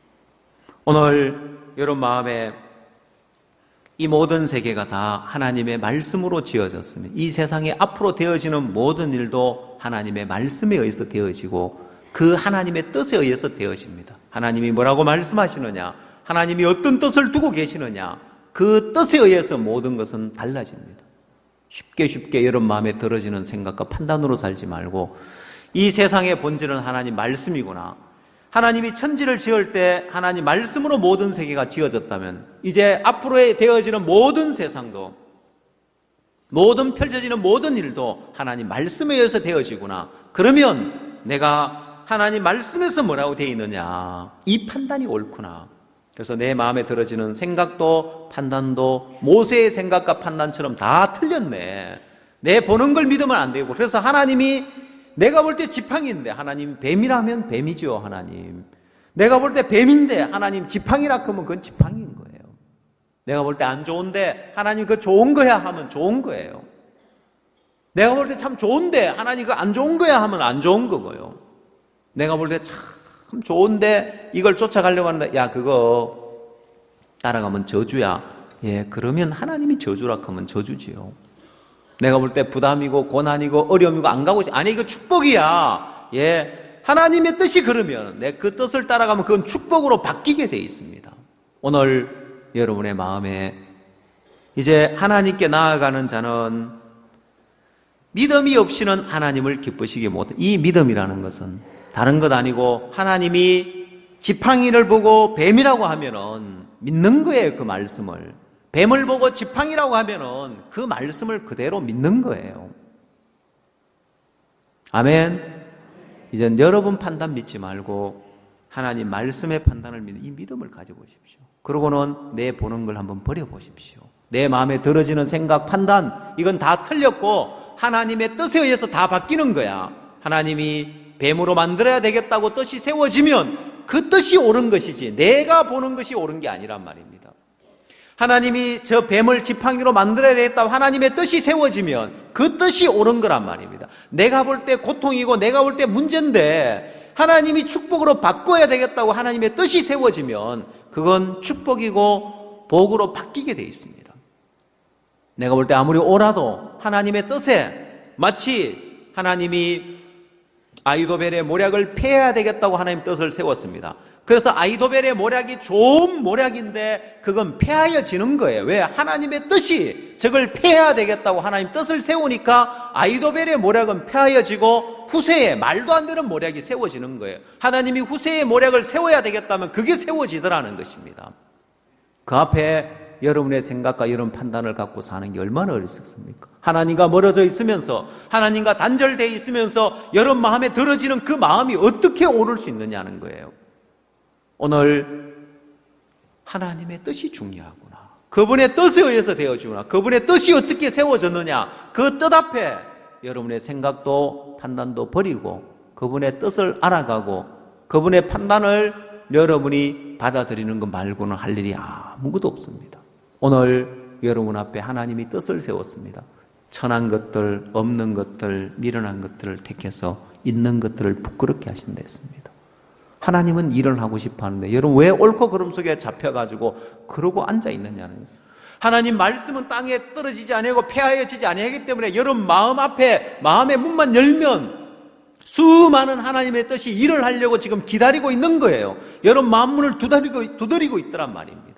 오늘 여러분 마음에 이 모든 세계가 다 하나님의 말씀으로 지어졌으면 이 세상에 앞으로 되어지는 모든 일도 하나님의 말씀에 의해서 되어지고 그 하나님의 뜻에 의해서 되어집니다. 하나님이 뭐라고 말씀하시느냐, 하나님이 어떤 뜻을 두고 계시느냐, 그 뜻에 의해서 모든 것은 달라집니다. 쉽게 쉽게 여러분 마음에 들어지는 생각과 판단으로 살지 말고 이 세상의 본질은 하나님 말씀이구나. 하나님이 천지를 지을 때 하나님 말씀으로 모든 세계가 지어졌다면 이제 앞으로 되어지는 모든 세상도 모든 펼쳐지는 모든 일도 하나님 말씀에 의해서 되어지구나. 그러면 내가 하나님 말씀에서 뭐라고 되어 있느냐 이 판단이 옳구나. 그래서 내 마음에 들어지는 생각도 판단도 모세의 생각과 판단처럼 다 틀렸네. 내 보는 걸 믿으면 안 되고, 그래서 하나님이 내가 볼 때 지팡이인데 하나님 뱀이라면 뱀이죠. 하나님 내가 볼 때 뱀인데 하나님 지팡이라 하면 그건 지팡이인 거예요. 내가 볼 때 안 좋은데 하나님 그거 좋은 거야 하면 좋은 거예요. 내가 볼 때 참 좋은데 하나님 그거 안 좋은 거야 하면 안 좋은 거고요. 내가 볼 때 참 좋은데 이걸 쫓아가려고 하는데 야 그거 따라가면 저주야. 예, 그러면 하나님이 저주라 하면 저주지요. 내가 볼 때 부담이고 고난이고 어려움이고 안 가고 아니 이거 축복이야. 예, 하나님의 뜻이 그러면 내 그 뜻을 따라가면 그건 축복으로 바뀌게 돼 있습니다. 오늘 여러분의 마음에 이제 하나님께 나아가는 자는 믿음이 없이는 하나님을 기쁘시게 못해. 이 믿음이라는 것은 다른 것 아니고 하나님이 지팡이를 보고 뱀이라고 하면은 믿는 거예요. 그 말씀을. 뱀을 보고 지팡이라고 하면은 그 말씀을 그대로 믿는 거예요. 아멘. 이젠 여러분 판단 믿지 말고 하나님 말씀의 판단을 믿는 이 믿음을 가져보십시오. 그러고는 내 보는 걸 한번 버려보십시오. 내 마음에 들어지는 생각, 판단 이건 다 틀렸고 하나님의 뜻에 의해서 다 바뀌는 거야. 하나님이 뱀으로 만들어야 되겠다고 뜻이 세워지면 그 뜻이 옳은 것이지 내가 보는 것이 옳은 게 아니란 말입니다. 하나님이 저 뱀을 지팡이로 만들어야 되겠다고 하나님의 뜻이 세워지면 그 뜻이 옳은 거란 말입니다. 내가 볼 때 고통이고 내가 볼 때 문제인데 하나님이 축복으로 바꿔야 되겠다고 하나님의 뜻이 세워지면 그건 축복이고 복으로 바뀌게 돼 있습니다. 내가 볼 때 아무리 오라도 하나님의 뜻에 마치 하나님이 아이도벨의 모략을 패해야 되겠다고 하나님 뜻을 세웠습니다. 그래서 아이도벨의 모략이 좋은 모략인데 그건 패하여지는 거예요. 왜? 하나님의 뜻이 저걸 패해야 되겠다고 하나님 뜻을 세우니까 아이도벨의 모략은 패하여지고 후세에 말도 안 되는 모략이 세워지는 거예요. 하나님이 후세의 모략을 세워야 되겠다면 그게 세워지더라는 것입니다. 그 앞에 여러분의 생각과 이런 판단을 갖고 사는 게 얼마나 어리석습니까? 하나님과 멀어져 있으면서 하나님과 단절되어 있으면서 여러분 마음에 들어지는 그 마음이 어떻게 오를 수 있느냐는 거예요. 오늘 하나님의 뜻이 중요하구나. 그분의 뜻에 의해서 되어주구나. 그분의 뜻이 어떻게 세워졌느냐. 그 뜻 앞에 여러분의 생각도 판단도 버리고 그분의 뜻을 알아가고 그분의 판단을 여러분이 받아들이는 것 말고는 할 일이 아무것도 없습니다. 오늘 여러분 앞에 하나님이 뜻을 세웠습니다. 천한 것들, 없는 것들, 미련한 것들을 택해서 있는 것들을 부끄럽게 하신다 했습니다. 하나님은 일을 하고 싶어 하는데 여러분 왜 옳고 그름 속에 잡혀가지고 그러고 앉아있느냐는 거예요. 하나님 말씀은 땅에 떨어지지 아니하고 폐하여지지 아니하기 때문에 여러분 마음 앞에 마음의 문만 열면 수많은 하나님의 뜻이 일을 하려고 지금 기다리고 있는 거예요. 여러분 마음 문을 두드리고, 두드리고 있더란 말입니다.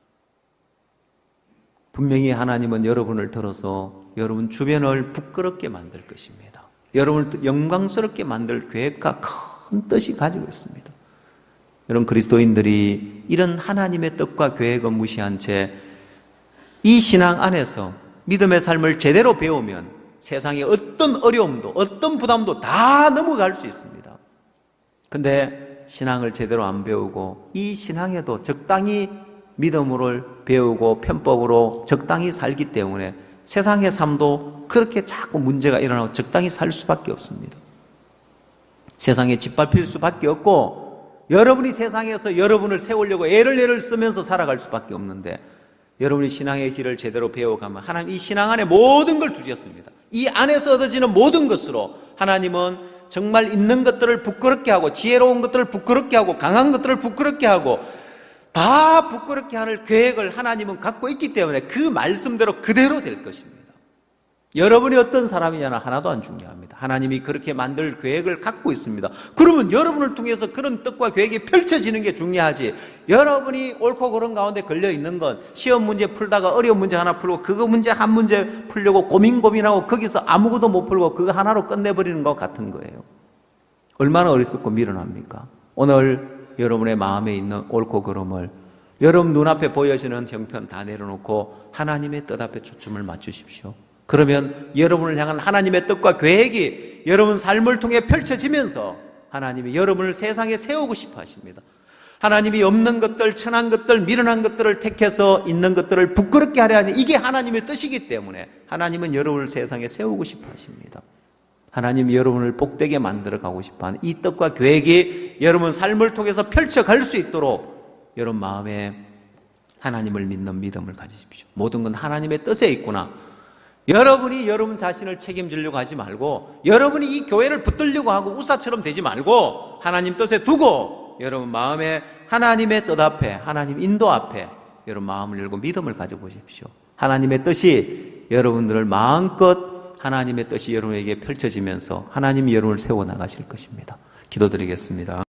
분명히 하나님은 여러분을 들어서 여러분 주변을 부끄럽게 만들 것입니다. 여러분을 영광스럽게 만들 계획과 큰 뜻이 가지고 있습니다. 여러분 그리스도인들이 이런 하나님의 뜻과 계획을 무시한 채 이 신앙 안에서 믿음의 삶을 제대로 배우면 세상의 어떤 어려움도 어떤 부담도 다 넘어갈 수 있습니다. 근데 신앙을 제대로 안 배우고 이 신앙에도 적당히 믿음을 배우고 편법으로 적당히 살기 때문에 세상의 삶도 그렇게 자꾸 문제가 일어나고 적당히 살 수밖에 없습니다. 세상에 짓밟힐 수밖에 없고 여러분이 세상에서 여러분을 세우려고 애를 애를 쓰면서 살아갈 수밖에 없는데 여러분이 신앙의 길을 제대로 배워가면 하나님 이 신앙 안에 모든 걸 두셨습니다. 이 안에서 얻어지는 모든 것으로 하나님은 정말 있는 것들을 부끄럽게 하고 지혜로운 것들을 부끄럽게 하고 강한 것들을 부끄럽게 하고 다 부끄럽게 하는 계획을 하나님은 갖고 있기 때문에 그 말씀대로 그대로 될 것입니다. 여러분이 어떤 사람이냐는 하나도 안 중요합니다. 하나님이 그렇게 만들 계획을 갖고 있습니다. 그러면 여러분을 통해서 그런 뜻과 계획이 펼쳐지는 게 중요하지. 여러분이 옳고 그른 가운데 걸려있는 건 시험 문제 풀다가 어려운 문제 하나 풀고 그거 문제 한 문제 풀려고 고민 고민하고 거기서 아무것도 못 풀고 그거 하나로 끝내버리는 것 같은 거예요. 얼마나 어리석고 미련합니까? 오늘 여러분의 마음에 있는 옳고 그름을 여러분 눈앞에 보여지는 형편 다 내려놓고 하나님의 뜻 앞에 초점을 맞추십시오. 그러면 여러분을 향한 하나님의 뜻과 계획이 여러분 삶을 통해 펼쳐지면서 하나님이 여러분을 세상에 세우고 싶어 하십니다. 하나님이 없는 것들, 천한 것들, 미련한 것들을 택해서 있는 것들을 부끄럽게 하려 하니 이게 하나님의 뜻이기 때문에 하나님은 여러분을 세상에 세우고 싶어 하십니다. 하나님이 여러분을 복되게 만들어 가고 싶어 하는 이 뜻과 계획이 여러분 삶을 통해서 펼쳐갈 수 있도록 여러분 마음에 하나님을 믿는 믿음을 가지십시오. 모든 건 하나님의 뜻에 있구나. 여러분이 여러분 자신을 책임지려고 하지 말고 여러분이 이 교회를 붙들려고 하고 우사처럼 되지 말고 하나님 뜻에 두고 여러분 마음에 하나님의 뜻 앞에 하나님 인도 앞에 여러분 마음을 열고 믿음을 가져보십시오. 하나님의 뜻이 여러분들을 마음껏 하나님의 뜻이 여러분에게 펼쳐지면서 하나님이 여러분을 세워나가실 것입니다. 기도드리겠습니다.